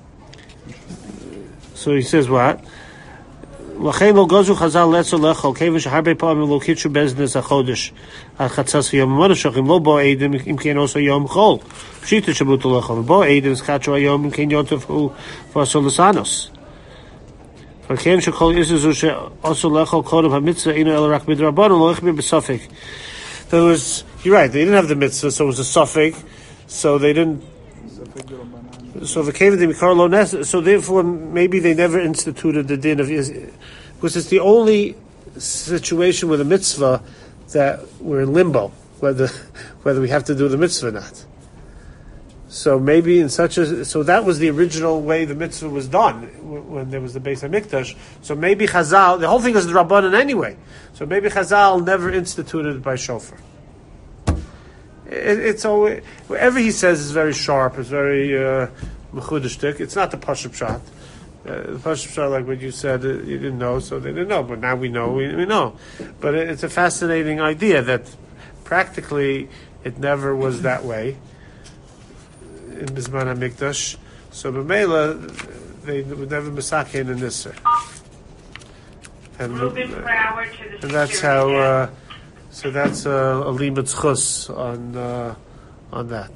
So he says what? L'chein lo gozu chazal letzo lechol kevish harbe pa'amim lo kitchu beznes achodesh al chatzas v'yom monashach im lo bo eidim im kein also yom chol pshita shabutu lechol bo eidim is kachu ayom im kein yontef hu v'asol l'sanos v'kein shekol isizu she also lechol kodem ha-mitzvah ino el rak midrabon lo echbir b'sofik. There was, you're right, they didn't have the mitzvah, so it was a suffix, so they didn't So the Kevidim Karlo Nes. So therefore, maybe they never instituted the din of because it's the only situation with a mitzvah that we're in limbo whether whether we have to do the mitzvah or not. So maybe in such a so that was the original way the mitzvah was done when there was the Beis HaMikdash. So maybe Chazal, the whole thing is the Rabbanan anyway. So maybe Chazal never instituted it by shofar. It, it's always whatever he says is very sharp. It's very mechudishtik. Uh, it's not the Pashup Pshat. Uh, the Pashup Pshat, like what you said, uh, you didn't know, so they didn't know. But now we know. We, we know. But it, it's a fascinating idea that practically it never was that way in Bizman HaMikdash. So B'meila, they would never misakein in Nisr. And,
Reuben Brower to the
and that's how. Uh, so that's uh, a limud chus on uh, on that.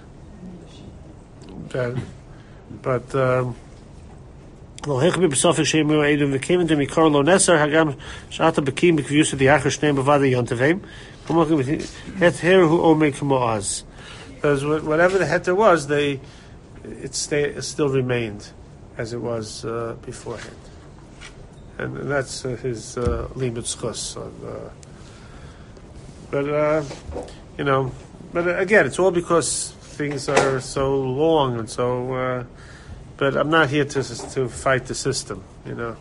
But but. Um, Lo hechbe besofik shemu edum v'kemen dem ikar lo neser hagam shata bekim b'kvius the acher shneim b'vada yontevim. Het her who omei kamo az. Because whatever the heter was, they it, stay, it still remained as it was uh, beforehand, and that's uh, his uh, limud schus. Uh, but uh, you know, but again, it's all because things are so long and so. Uh, but I'm not here to to fight the system, you know.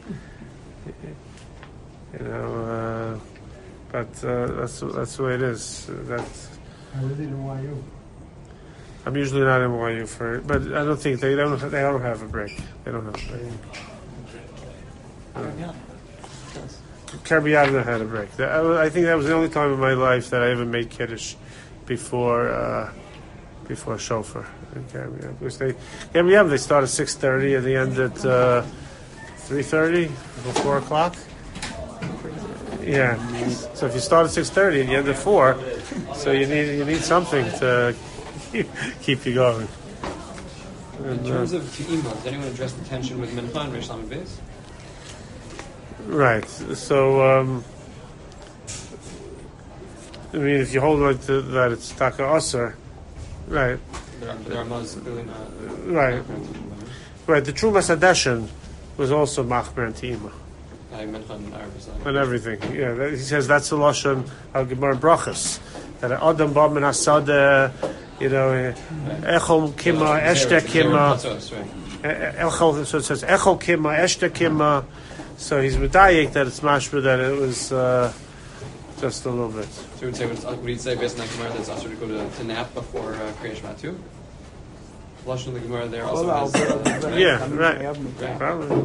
You know, uh, but uh, that's that's the way it is. That's.
How is it in Y U?
I'm usually not in Y U for it, but I don't think they don't. They don't have a break. They don't have a break. Karbi Yavna had a break. I think that was the only time in my life that I ever made kiddush before uh, before shofar. Because they Karbi Yavna they start at six thirty and they end at uh, three thirty or four o'clock. Yeah. So if you start at six thirty and you end at four, so you need you need something to keep you going.
In terms of Te'ima, does anyone address the tension with Mincha and Reish Lamed Beis?
Right. So, um, I mean, if you hold like the, that it's Taka Asar, right.
There are, there are Maz clearly not.
Right. Right. The Truma Sadeshan was also Machmer and Te'ima.
Mincha and Arab
and everything. Yeah. That, he says that's the Lashon Al Gemara Brachas. That Adam Bam and Asada. You know, Echol Kima, Eshte Kima. Echol, so it says Echol Kima, Eshte Kima. So he's medayik that it's mashma that it was uh, just a little bit.
So we would say, would you say based on that Gemara that it's also to go to, to nap before uh, Kriyash Shema too? Lashon the Gemara there also has. Uh,
yeah, right. right. Probably.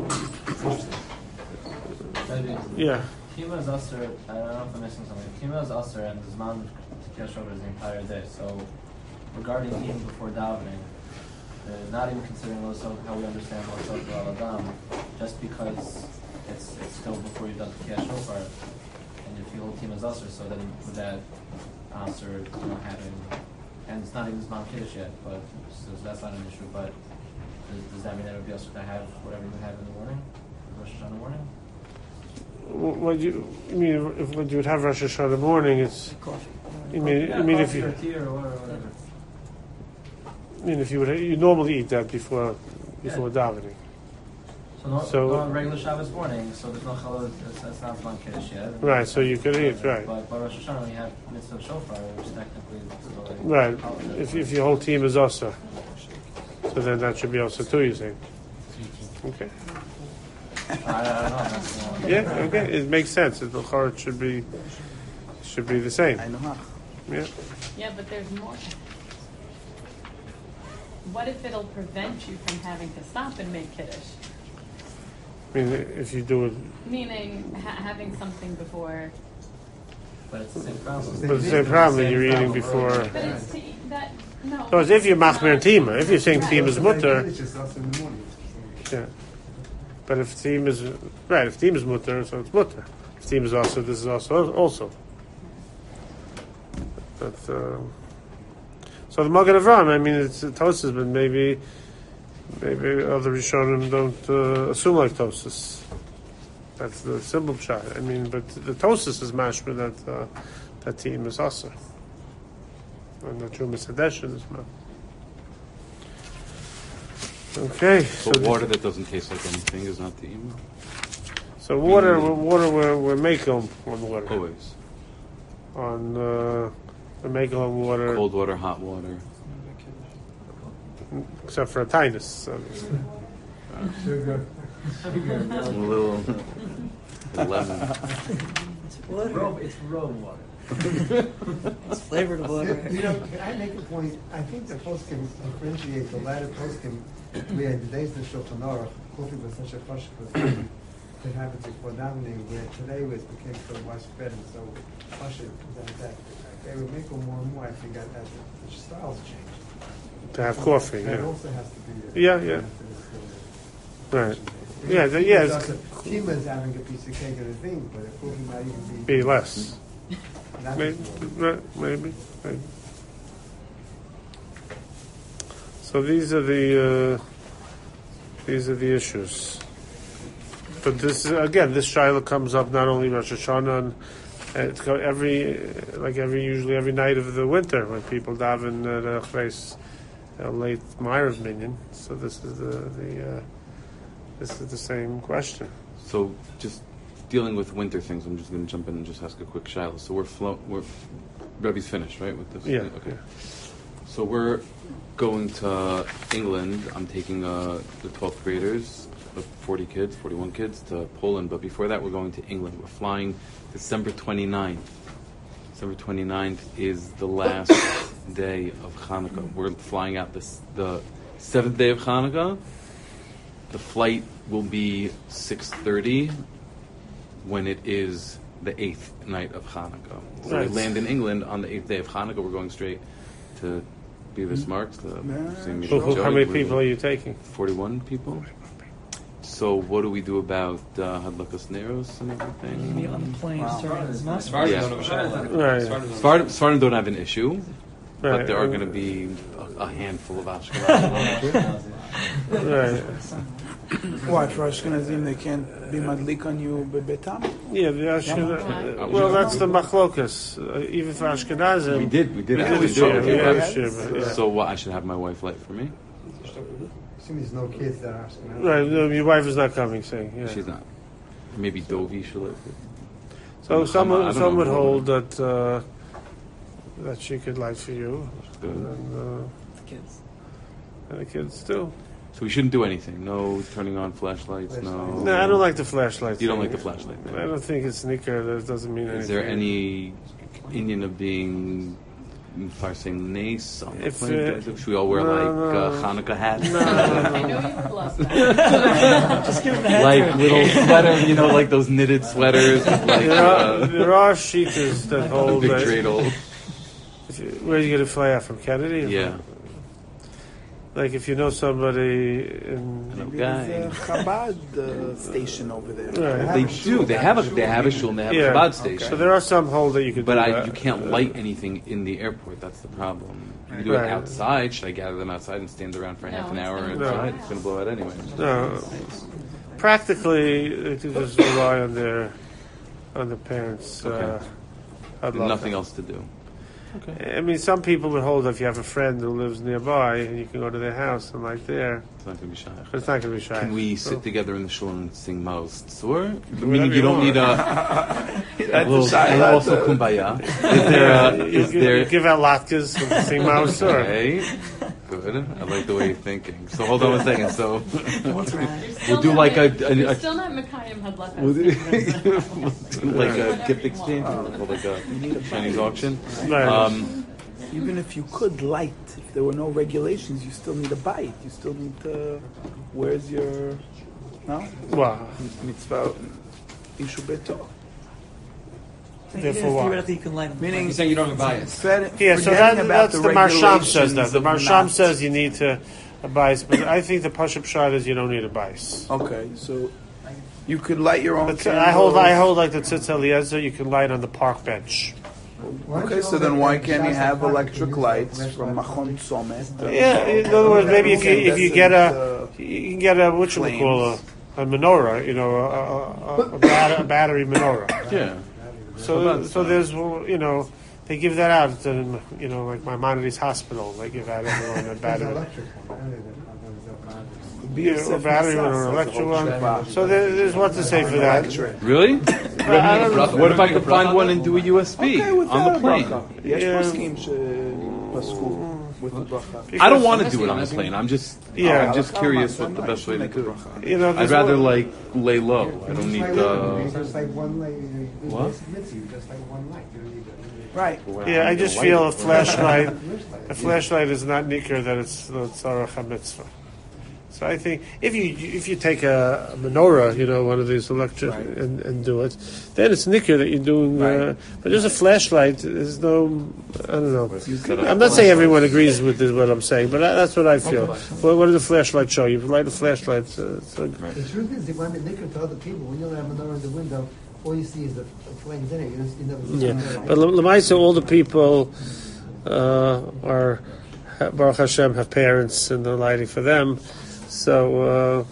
Yeah.
Kima is Aser. I don't know if I'm missing something. Kima is Aser and Zman Kriyash Shema is the entire day. So. Regarding eating before davening, uh, not even considering also how we understand Losot Al Adam, just because it's it's still before you've done Kriyas Shofar, and if you hold Team as Aser, so then with that answer, you know, having, and it's not even Zman Kiddush yet, but so that's not an issue. But does, does that mean that it would be Aser to have whatever you have in the morning, Rosh Hashanah morning?
What you I mean? If what you would have Rosh Hashanah in the morning, it's. You mean?
Yeah,
I mean, if
coffee
you.
or tea or whatever. whatever.
I mean, if you would, you normally eat that before before yeah. davening.
So, no,
so
no regular Shabbos morning, so there's no challah. It's, it's not Zman Kiddush yet.
Right, so you could eat, right?
But by Rosh Hashanah, we have mitzvah shofar, which technically is still a
right. If if your whole team is also, so then that should be also too. You think? Okay.
I, I don't know. That's, uh,
yeah. Okay. It makes sense. The chorot should be should be the same. Yeah.
Yeah, but there's more. What if it'll prevent you from having to stop and make kiddush?
I mean, if you do it...
Meaning ha- having something before...
But it's the same problem.
But it's the same problem, you're eating before...
But it's t- that... No.
So it's if you're machmer and tima. If you're saying tima is mutter... Yeah. But if tima is... Right, if tima is mutter, so it's mutter. If tima is also, this is also... also. But... Uh, So the Magen Avraham, I mean, it's Tosas, but maybe, maybe other Rishonim don't uh, assume like Tosas. That's the simple shot. I mean, but the Tosas is mashma that uh, that team is also, and the Truma Sadeshin is not. Okay. So
But water that doesn't taste like anything is not the email.
So water, water, we're, we're making on water.
Always.
On uh, we're making on water,
Cold water, hot water.
except for a tinus. So.
Sugar.
A little lemon.
It's water.
Ro- it's rome water.
It's flavored water.
You know, can I make a point? I think the post can differentiate the latter post can where in the days of Shulchan Aruch, coffee was such a pashut to have it before davening, where today it became so widespread and so pashut that that they would make it more and more. I think as the styles change.
To have coffee,
That
yeah.
also has to be.
Yeah, yeah. Right. Yeah, the, yeah, it's
Tima is having a piece of cake and a thing, but the coffee might even be.
be less.
That
Maybe,
is-
right, maybe, maybe. So these are the uh, these are the issues. But this is, again, this shiloh comes up not only Rosh Hashanah, and uh, it's go every like every usually every night of the winter when people daven uh, the Chreis, uh, late Ma'ariv minyan. So this is the the uh, this is the same question.
So just dealing with winter things, I'm just going to jump in and just ask a quick shiloh. So we're flow, we're Rebbe's finished, right, with this?
Yeah.
Okay. So we're going to England. I'm taking uh, the twelfth graders, uh, forty kids, forty-one kids, to Poland. But before that, we're going to England. We're flying December twenty-ninth. December twenty-ninth is the last day of Hanukkah. We're flying out this, the seventh day of Hanukkah. The flight will be six thirty when it is the eighth night of Hanukkah. So
Right.
we land in England on the eighth day of Hanukkah. We're going straight to Beavis Marks. The
Yeah,
same
So who,
Joey.
how many
We're
people are you taking?
forty-one people. So what do we do about uh, Hadlakas Neros and
Maybe
everything?
on the plane
Wow.
starting as much.
Sfardim
Yeah.
don't have a shiloh.
Right.
Sfardim don't have a
Sfardim Sfardim don't have an issue, but
Right.
there are going to be a, a handful of Ashkenazim.
Right.
Why, for Ashkenazim, they can't be madlik on you bebetam?
Yeah, the Ashkenaz. Well, that's the machlokas. Uh, even for Ashkenazim,
We did, we did
we
actually
did a
do
shir,
it.
we
Yeah.
did a shir, but, yeah.
So what? I should have my wife light for me.
Assume there's no kids that are asking.
Right, no, your wife is not coming, saying, yeah.
She's not. Maybe Dovi should light.
So some,
I
would-
don't
some
know.
would hold that uh, that she could light for you,
Good.
and, uh,
Kids.
and the kids too.
So we shouldn't do anything. No turning on flashlights. No.
No, I don't like the flashlight.
You don't
thing.
like the flashlight.
I
Man.
don't think it's sneaker. That doesn't mean anything.
Is there any Indian of being parsing nace on the
If,
plane?
uh,
Should we all wear
no,
like
no.
uh, Hanukkah hats?
No,
I
no,
know
no.
you would love that.
Just give him the hat
Like
to
little sweater, you know, like those knitted sweaters. With like,
There are,
uh,
there are sheeters that
the
hold
big
that.
dreidel.
Where are you going to fly out from Kennedy?
Yeah.
Like if you know somebody in.
Hello,
Maybe
guy.
there's a Chabad uh, station over there.
Right.
They do. They have a they have a shul and they have
Yeah.
a Chabad station.
So there are some hold that you could
But
do
I,
that.
you can't
Uh,
light anything in the airport. That's the problem. You can do
Right.
it outside. Should I gather them outside and stand around for
No,
half an
it's
hour
gonna
blow
outside?
out.
It's going to blow out anyway.
No. Practically, they could just rely on their on the parents. Uh,
Okay.
I'd love
Nothing
that.
else to do. Okay.
I mean, some people would hold if you have a friend who lives nearby and you can go to their house and like there.
It's not going to be shy.
But it's not going to be shy.
Can we
So-
sit together in the shul and sing Maoz Tzur?
whatever
Meaning
you
you don't
want.
need a, a
That's
little,
a shy
and
lot,
also
uh,
kumbaya. Is there?
Yeah,
A,
you,
is
you-
there?
you give out latkes and sing mouse or
Okay. Good. I like the way you're thinking. So hold on one second. So
What's right?
we'll do like a, a,
You're
a
still not Mikayim Hadlakas.
we'll do like a gift exchange or like a Chinese auction.
Right.
Um,
Even if you could light, if there were no regulations, you still need a bite. You still need to. Where's your. No?
Wow.
Mitzvah. Ishu beto.
Therefore what?
Theoretically, you can light them.
Meaning.
He's saying you don't have a bias.
Fed-
Yeah, so
forgetting
that,
about
that's the, Marsham says that.
regulations
The
of
Marsham
not-
says you need to a bias, but I think the Pashup shot is you don't need a bias.
Okay, so you could light your own
But
candles.
I hold, I hold like the Tzitz Eliezer. You can light on the park bench.
Okay, so then why can't you have electric lights from Machon Tzomet?
Yeah, in other words, maybe if you if you get a you can get a what you call a, a menorah, you know, a, a, a, bat, a battery menorah.
yeah.
So so there's you know they give that out to you know like Maimonides Hospital. They give out everyone a
There's an
battery.
electric one. I don't know if
Be
Yeah,
yourself
or battery
yourself.
or an electric one.
Wow.
So there, there's what to say for that.
Really?
I don't know.
What if I could find one and do a U S B
Okay, with
on the plane?
יש
Yeah.
פוסקים שפסקו with the bracha.
I don't want to do it on the plane. I'm just,
Yeah.
I'm just curious what the best way to do it.
You know,
I'd
there's
rather
one-
like lay low. I don't need the.
Just like one light, you know,
What?
it's with you, just like one light. You don't need to-
Right.
Yeah, I just feel a flashlight. A flashlight is not nicker that it's the tzarach mitzvah. So I think if you if you take a, a menorah, you know, one of these electric,
Right.
and, and do it, then it's nicker that you're doing. Uh,
Right.
but just a flashlight, there's no. I don't know.
Set up-
I'm not saying everyone agrees with this, what I'm saying, but I, that's what I feel. What, what does a flashlight show? You light a flashlight. Uh, it's like,
The truth is, they want to nicker to other people. When you don't have a menorah in the window, all you see is the flames in it. You, just, you never see
yeah,
the
but Lamaisa, all the people uh, are Baruch Hashem have parents, and they're lighting for them. So,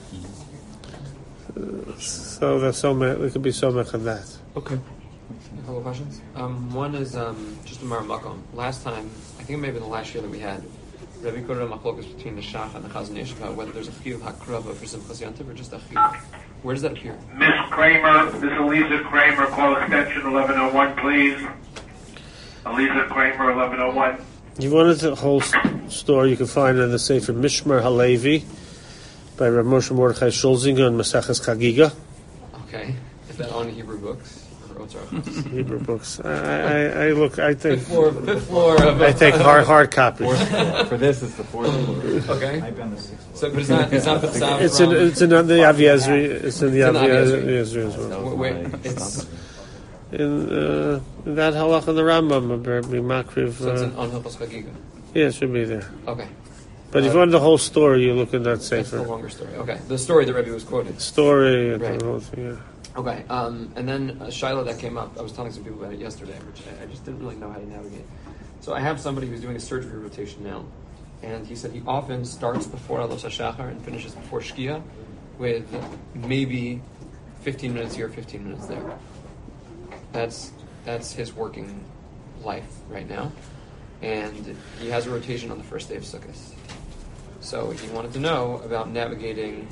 uh, so there's so many. There could be so much of that.
Okay.
A couple of questions. Um, one is um, just a Maramakom. Last time, I think it may have been the last year that we had, Rabbi Koder Machlokas between the Shach and the Chazon Ish about whether there's a chiyuv hakrava for Simchas Yontiv or just a chiyuv. Where does that appear?
Miss Kramer, Miss Eliza Kramer, call extension eleven oh one, please. Eliza Kramer, eleven oh one.
You wanted the whole st- story you can find in the Sefer Mishmar Halevi by Rav Moshe Mordechai Schulzinger and Maseches Chagiga.
Okay. Is that on Hebrew books? Or Otzar?
Hebrew books. I, I, I look. I think.
Fifth floor, fifth floor of
I take hard hard copies.
For this, it's the fourth floor.
Okay. So, but it's not, it's not B'tzav
It's in
from-
it's in the Aviezri. It's in the
It's in the
Aviezri as well.
Wait, wait, it's,
In, uh, in that halach in the Rambam, Rabbi Makriv.
so it's
Uh,
in, on Hilchos Chagiga.
yeah, it should be there.
Okay.
But if
Uh,
you want the whole story, you look in that
That's the
Sefer
longer story. Okay. The story that Rebbe was quoted.
story and
Right.
the whole thing. Yeah.
Okay, um, and then a Shiloh that came up, I was telling some people about it yesterday, which I, I just didn't really know how to navigate. So I have somebody who's doing a surgery rotation now, and he said he often starts before Alos HaShachar and finishes before Shkia with maybe fifteen minutes here, fifteen minutes there. That's that's his working life right now, and he has a rotation on the first day of Sukkot. So he wanted to know about navigating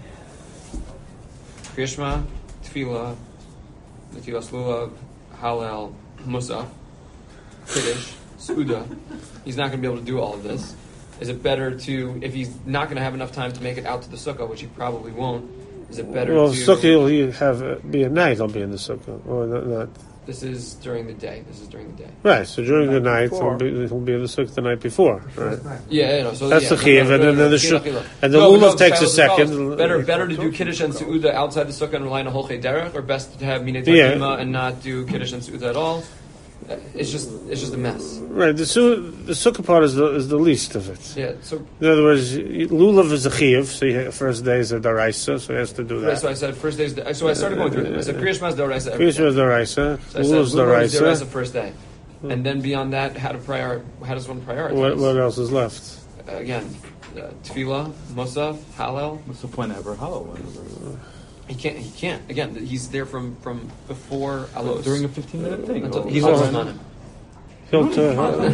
Kriya Shema, Tefillah, Netilas Lulav, Hallel, Musaf, Kiddush, Suda. He's not going to be able to do all of this. Is it better to, if he's not going to have enough time to make it out to the Sukkah, which he probably won't, is it better
Well,
to...
Sukkah will he have uh, be at night. I'll be in the Sukkah, or not. not.
This is during the day. This is during the day.
Right. So during the night,
before.
he'll be, he'll be in the Sukkah the night before. Right.
first night.
Yeah, yeah, no, so
That's
yeah,
the
no,
chiyuv,
no,
and
no,
then
no,
the
no,
shu-
chiyuv.
and the
No,
lulav
no,
takes a
Shiloh
second.
follows. Better, better to do Kiddush and Su'uda outside the Sukkah and rely on a Holchei Derech, or best to have Minei
Yeah.
Takima and not do Kiddush and Su'uda at all? Uh, It's just, it's just a mess.
Right. The su- the Sukkah part is the is the least of it.
Yeah, so
In other words, y- lulav is a chiyuv, so you, first day is a daraisa, so he has to do
Right, so
that.
I said first days. So I started going through them. I said Kriya Shema is Doraisa every
Kriya Shema
day.
is daraisa,
So I said
lulav is
Lulav is Doraisa
daraisa.
first day, and then beyond that, how to prior, how does one prioritize?
What, what else is left?
Uh, again, uh, Tefillah, Musaf, Hallel.
What's the point of ever Hallel?
He can't. He can't. Again, he's there from from before Alos
During a fifteen minute thing.
until
Oh.
he's
Oh.
also on him.
He'll t-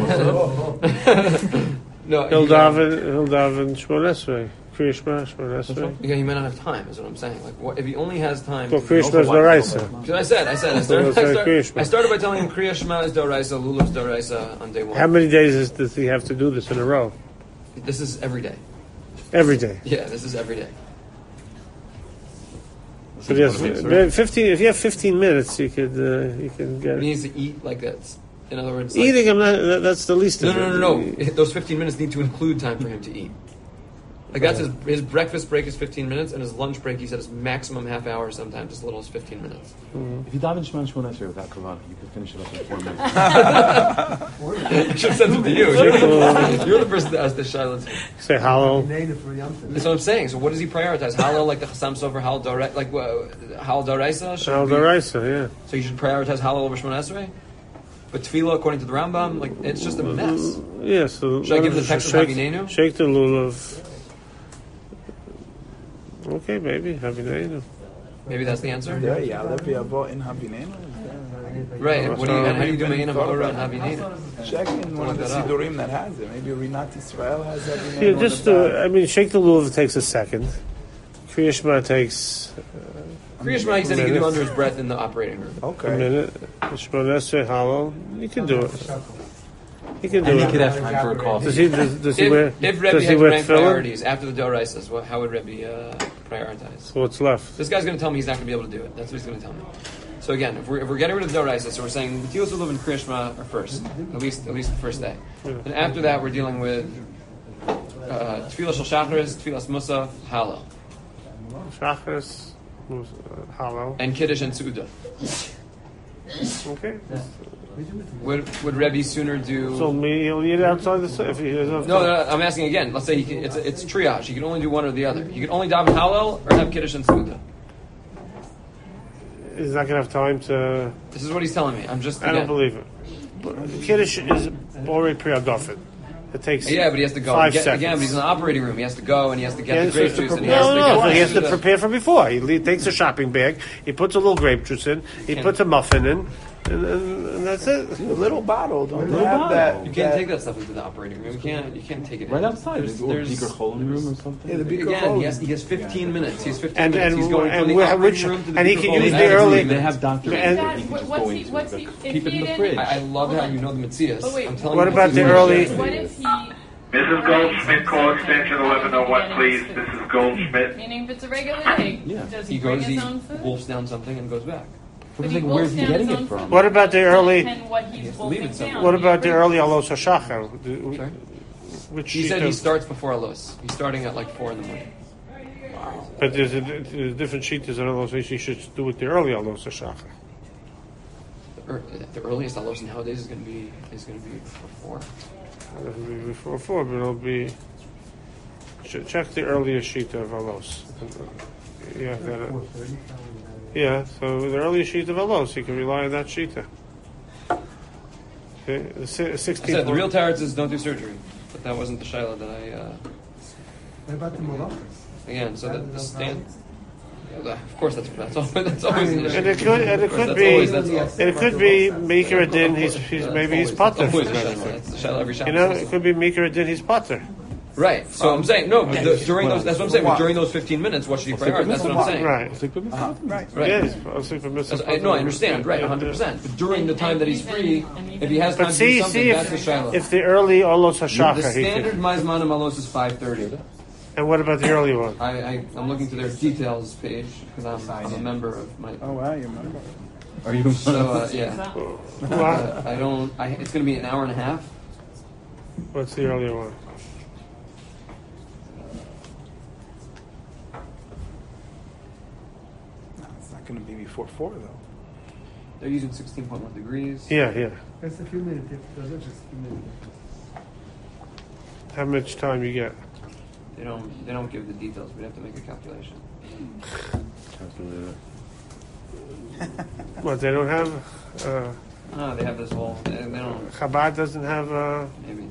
No,
he'll
he, uh,
daven he'll daven Shmon Esrei, Kriya Shema Shmon Esrei.
Yeah, he might not have time. Is what I'm saying. Like, what, if he only has time.
Well,
to-
Kriya Shema is daraisa.
Because I said, I said, I started,
So
I,
it's like
start,
Kriya Shema.
I started by telling him Kriya Shema is Doraisa, Lulav is Doraisa on day one.
How many days is, does he have to do this in a row?
This is every day.
Every day.
Yeah, this is every day.
So yes, fifteen. If you have fifteen minutes, you could uh, you can get
He needs to eat like that. In other words, like,
eating. I'm not. that- That's the least
No,
of it.
no, no, no. Those fifteen minutes need to include time for him to eat. Like that's his his breakfast break is fifteen minutes, and his lunch break he said is maximum half hour, sometimes as little as fifteen minutes.
If you daven Shema Shmon Esrei without Kavanah, you could finish it up in four minutes.
I should have sent it to you. You're the, you're the person that asked the Shiloh.
Say halal.
Native for Yom Tov.
That's what I'm saying. So what does he prioritize? Halal like the Chassam Sofer, halal Doraisa, like uh, halal Doraisa? Should
Halal
we-
daraisa. Yeah.
So you should prioritize halal over Shemon Esrei? But Tefillah, according to the Rambam, like it's just a mess.
Yeah. So
Should I give the text of
shake,
Havinenu?
shake the lulav. Okay, maybe Havinenu.
Maybe that's the answer.
Yeah, yeah, that'd be a vote in Havinenu.
Right. And what do you, and how do you do
Even
Me'ena
thought
V'Hora
about
and Havineda?
Check in one of the
Look that up.
Sidurim that has it. Maybe Rinat Israel has Havineda.
Yeah, just uh, I mean, shake the lulav takes a second. Kriya Shema takes
Kriya Shema, he said he could do under his breath in the operating room.
a
Okay.
minute. Shemona Esrei Hollow. You can do it. He can do
And he
it.
could have time for a coffee.
Does he? Does, does he wear?
If, if Rebbe
does he
had to
wear
rank
tefillin?
priorities after the Doraisas, what, how would Rebbe uh, prioritize?
So what's left?
This guy's going to tell me he's not going to be able to do it. That's what he's going to tell me. So again, if we're, if we're getting rid of the Doraisas, so we're saying the Tilos Lulav and Kriya Shema are first, at least at least the first day. And after that, we're dealing with uh, Tfilah Shel Shacharis, Tfilas Musaf, Hallel,
Shachris, uh, Hollow.
and Kiddush and Su'udah.
Okay.
Would would Rebbe sooner do?
So me, he'll eat outside the if he doesn't.
No, no, no, I'm asking again. Let's say he can, it's it's triage. He can only do one or the other. He can only daven Hallel or have Kiddush and Su'udah.
He's not gonna have time to.
This is what he's telling me. I'm just.
I
Again,
don't believe it. But Kiddush is already pre-adofit. It takes.
Yeah, but he has to go
five
get,
seconds.
again. But he's in the operating room. He has to go and he has to get
He
the
has
grape
to
juice
pre-
and he has
no,
to
no,
get.
no, he has to
the-
prepare for before. He le- takes a shopping bag. He puts a little grape juice in. He
Can't-
puts a muffin in, and, and, and that's it.
A little bottle. Don't
Little
they have
bottle.
that?
You can't
that-
take that stuff into the operating room. You can't. You can't take it
Right
in.
outside,
There's,
or
there's,
Beaker Holding Room or something.
Yeah, the Beaker
again,
Hole.
he has, he has fifteen minutes. He has fifteen
And
minutes.
and,
He's going from
and
the
wh-
operating
which
room to the
and he
Beaker
can
Hole.
use
That's
the
fifteen
early.
They
minutes.
have Doctor
And-
that you can just
What's
go
he-
into.
what's
Like,
he- if
keep it
he
in the
didn't-
fridge.
I, I love how you know the Metzias.
But wait,
I'm telling
what
you
about
he's
the
doing
early-
it.
What if he?
Missus Goldschmidt, call extension eleven oh one, please. Missus Goldschmidt.
Meaning, if it's a regular day,
Yeah.
does he,
He
bring
goes,
his
he
own food?
wolfs down something and goes back.
But
Like,
he
where's
wolfs
he
down
getting
his
it
own
from?
food.
What about the early?
And what he's
has to leave
wolfing
it somewhere.
down.
What about the
He
early alos hashachar?
Sorry?
Which
He
sheet
said he
of-
starts before Alos. He's starting at like four in the morning.
But there's a, there's a different sheet. There's alos. You should do it the early alos hashachar.
The, ear- the earliest Alos nowadays is going to be is going to be before four.
It'll be before four, but it'll be. ch- Check the earliest sheet of alos. Yeah, that,
four thirty.
yeah. So the earliest sheet of alos, you can rely on that sheet. Okay, the si-
I
sixteenth.
said the real Taretz is don't do surgery, but that wasn't the Shiloh that I. Uh,
What about the malachas?
again, so the, the stand. Yeah, of course, that's that's always that's always an issue.
And it could, and it
Of course,
could
that's
be,
always- that's
and it could be Maker Adin. He's, he's
That's
maybe he's
always-
potter.
that's always
from
a Shiloh.
anything.
That's the Shiloh every
You
Shabbos.
know, it could be Maker Adin. He's potter.
Right. So I'm saying no. But the, during those, that's what I'm saying. But
What?
during those fifteen minutes, what should he prioritize? That's what I'm saying.
Right.
Sleep with me?
Uh-huh. Right.
Right.
Yes. I was thinking
That's-
Mister
I, no, I understand. Right, one hundred percent. But during the time that he's free, if he has time
But
to
see,
do something,
see
that's the
if,
Shiloh.
if the early Olos
The
Hashachar, he
standard
could.
Maizman Malos is five thirty.
And what about the early one?
I, I I'm looking to their details page because I'm, I'm a member of my.
Oh wow, you remember?
Are you?
So uh, yeah,
What?
uh, I don't. I, it's going to be an hour and a half.
What's the earlier one?
No, it's not going to be before four though.
They're using sixteen point one degrees.
Yeah, yeah.
That's a few minutes. Those are just a few minutes.
How much time you get?
They don't. They don't give the details. We have to make a calculation.
What they don't have? Uh,
No, they have this whole. They, they don't.
Chabad doesn't have. Uh,
Maybe.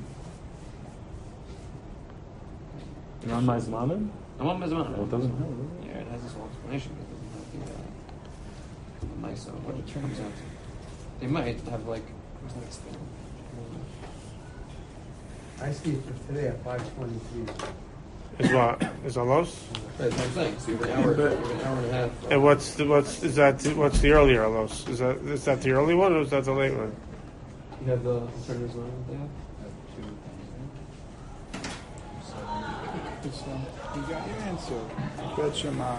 You're on my Zmanim?
I'm on Mizman.
Well, it doesn't have it.
Yeah, it has this whole explanation, but it doesn't have the, uh, the MISO, what it turns out to. They might have, like, what's that explain?
I see it for today at five twenty-three.
is what? Is Olos?
Right, that's what I'm saying. So you have an hour, you have an hour and a half.
And what's the what's is that? The, what's the earlier Olos? Is that is that the early one or is that the late one?
You have the alternatives on what they have?
So you got your answer. Bet Shema.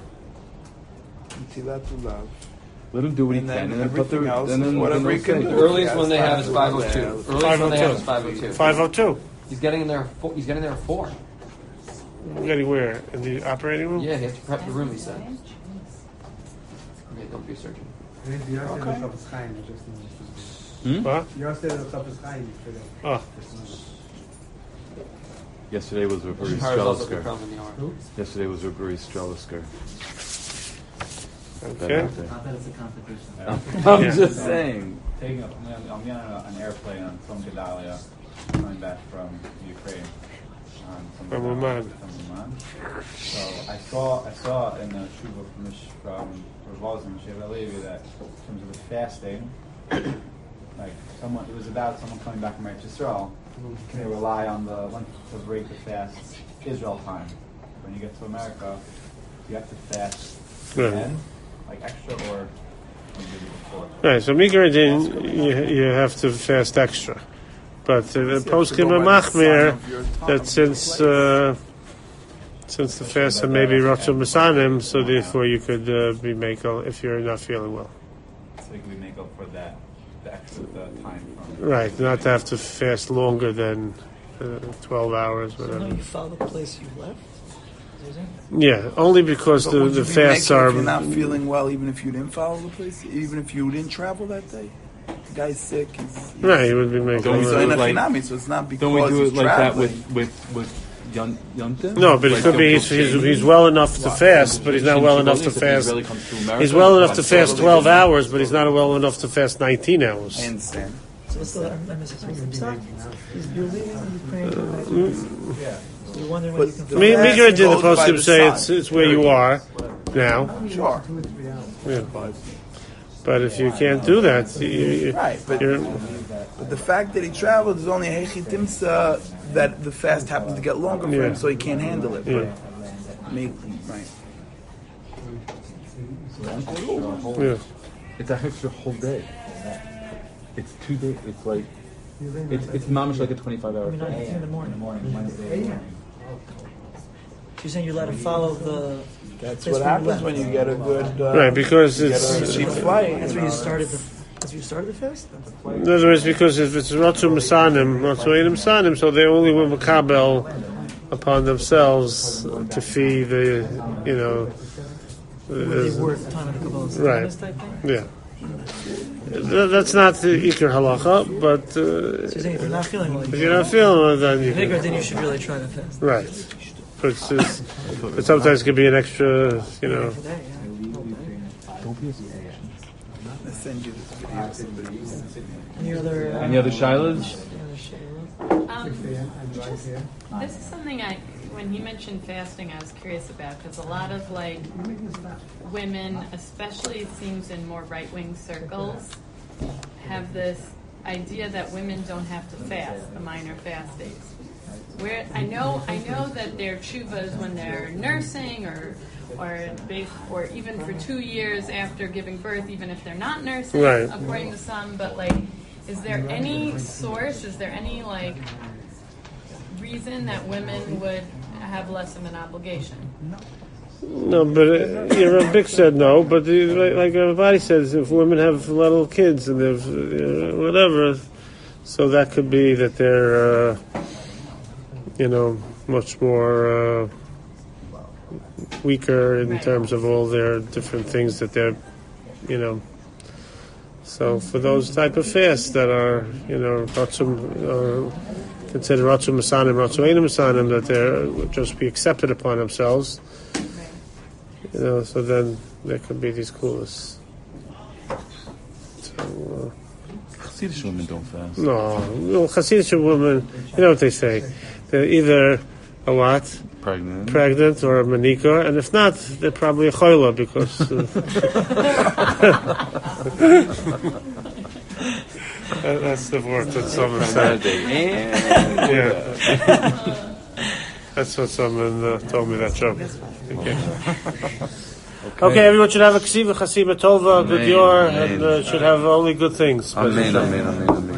Ntilat Lulav.
Let him do what he
And
can,
then
and then put the
everything else
and
is
then
whatever
then
he can
they'll
do.
The earliest
Yeah,
one they have is five
five
oh two.
oh
Earliest one they have is five oh two.
Five oh two.
He's getting in there. at four- He's getting there at four.
Getting where? In the operating room?
Yeah, he has to prep the room. He said. Okay, don't be a surgeon.
The Yosef
Okay.
of Chafetz Chaim, I just
Hmm?
What?
Yosef of Chafetz Chaim today.
Oh,
Yesterday was Rabbi
Hires also the
Strelisker.
crumb in the hour.
Yesterday was Rabbi Strelisker.
okay.
Not that it's a competition.
I'm
Yeah.
just saying.
Taking, I'm, I'm getting on an airplane on from Gedalia, coming back from Ukraine. on
Ramuman.
So I saw I saw in the Shuvah from Mish- from Rav and Shev Levi that in terms of the fasting, like someone it was about someone coming back from Eretz Yisrael. They rely on the length to break the fast Israel time. When you get to America, you have to fast
Right.
again, like extra or maybe before.
Right, so Mikra Din, you, you have to fast extra. But uh, the poskim are machmir that since uh, since the fast and maybe Rotzah Masanim, so therefore you could uh, be makel if you're not feeling well.
So you can make up for that, the extra the time from.
Right, not to have to fast longer than uh, twelve hours,
So now
whatever.
you follow the place you left? Is it?
Yeah, only because
But
the,
would
the
you be
fasts
making
are.
if you're not feeling well, even if you didn't follow the place, even if you didn't travel that day. The guy's sick. He's, he's
Right, he would be making.
Don't we
He's
do
in
it
a
like-
finami, so it's not because
Don't we do
he's
it like that
traveling.
with with with Yom Yom Tov?
No, but it
Like
could be
Yom
he's,
Tov
he's,
Sheni?
he's well enough to fast, but he's not well enough to
If he
fast.
really comes to America,
He's well enough to
it's
fast
totally
twelve
different.
hours, but he's not well enough to fast nineteen hours.
I understand.
So what's the, I'm missing something. Stop. You're leaving Ukraine.
Yeah.
So you're wondering
But
when you can
the
Me,
fast
Mikra did the
goes by
poskim
the
say
sun.
it's it's where you are now.
Sure.
Yeah. But if you can't do that, you, you,
Right, but,
you're,
but the fact that he traveled is only a hechitimsa that the fast happens to get longer for
Yeah.
him, so he can't handle it.
Yeah.
But me, right.
yeah.
It's an extra whole day. It's two days. It's like it's it's mamish like a twenty-five hour
I mean,
fast.
nine in the morning.
Morning, Wednesday morning.
You're saying you let him follow the.
That's
place
what
where you
happens
left.
when you get a good. Uh,
Right, because
you
it's
get a cheap flight.
That's
you
where you
know,
started the. That's where you started the fast.
in other words, because if it's Rotzu Masanim, Rotzu Einim Sanim, so they only will makabel upon themselves to feed the, you know,
Where they
the,
work time in the Kabbalah.
Right.
Type thing.
yeah. Th- That's not the Iker halacha, but
So
uh,
you're saying if you're not feeling well,
if
you
you're not feeling well, then you
Bigger,
can.
then you should really try to fast.
Right. But, it's just, but sometimes it could be an extra, you know.
Today, yeah.
I send you this video.
Any other? Uh,
Any other shilas?
any other shayla?
Um, this is something I, when he mentioned fasting, I was curious about because a lot of like women, especially it seems in more right-wing circles, have this idea that women don't have to fast, the minor fast days. Where I know, I know that their tshuvas when they're nursing or or bas- or even for two years after giving birth, even if they're not nursing,
Right.
according to some. But like, is there any source? Is there any like reason that women would have less of an obligation?
No, but uh, you know, Bick said no. But the, like, like everybody says, if women have little kids and they've uh, whatever, so that could be that they're, uh, you know, much more uh, weaker in
Right.
terms of all their different things that they're, you know. So for those type of fasts that are, you know, ratzum, uh, considered ratzum masanim, ratzum einim masanim, that they're just be accepted upon themselves. You know, so then there could be these coolest. So,
Hasidic women don't fast.
uh, no, no, Hasidic women, you know what they say? They're either a what?
Pregnant.
Pregnant or a manika, and if not, they're probably a choila because. Uh, that- that's the word that someone said. Yeah. That's what someone uh, told me that joke. Okay. Okay, everyone should have a ksiva chasima tova, good
Amen,
yor,
amen.
and uh, should have only good things.
Amen, amen, amen, amen.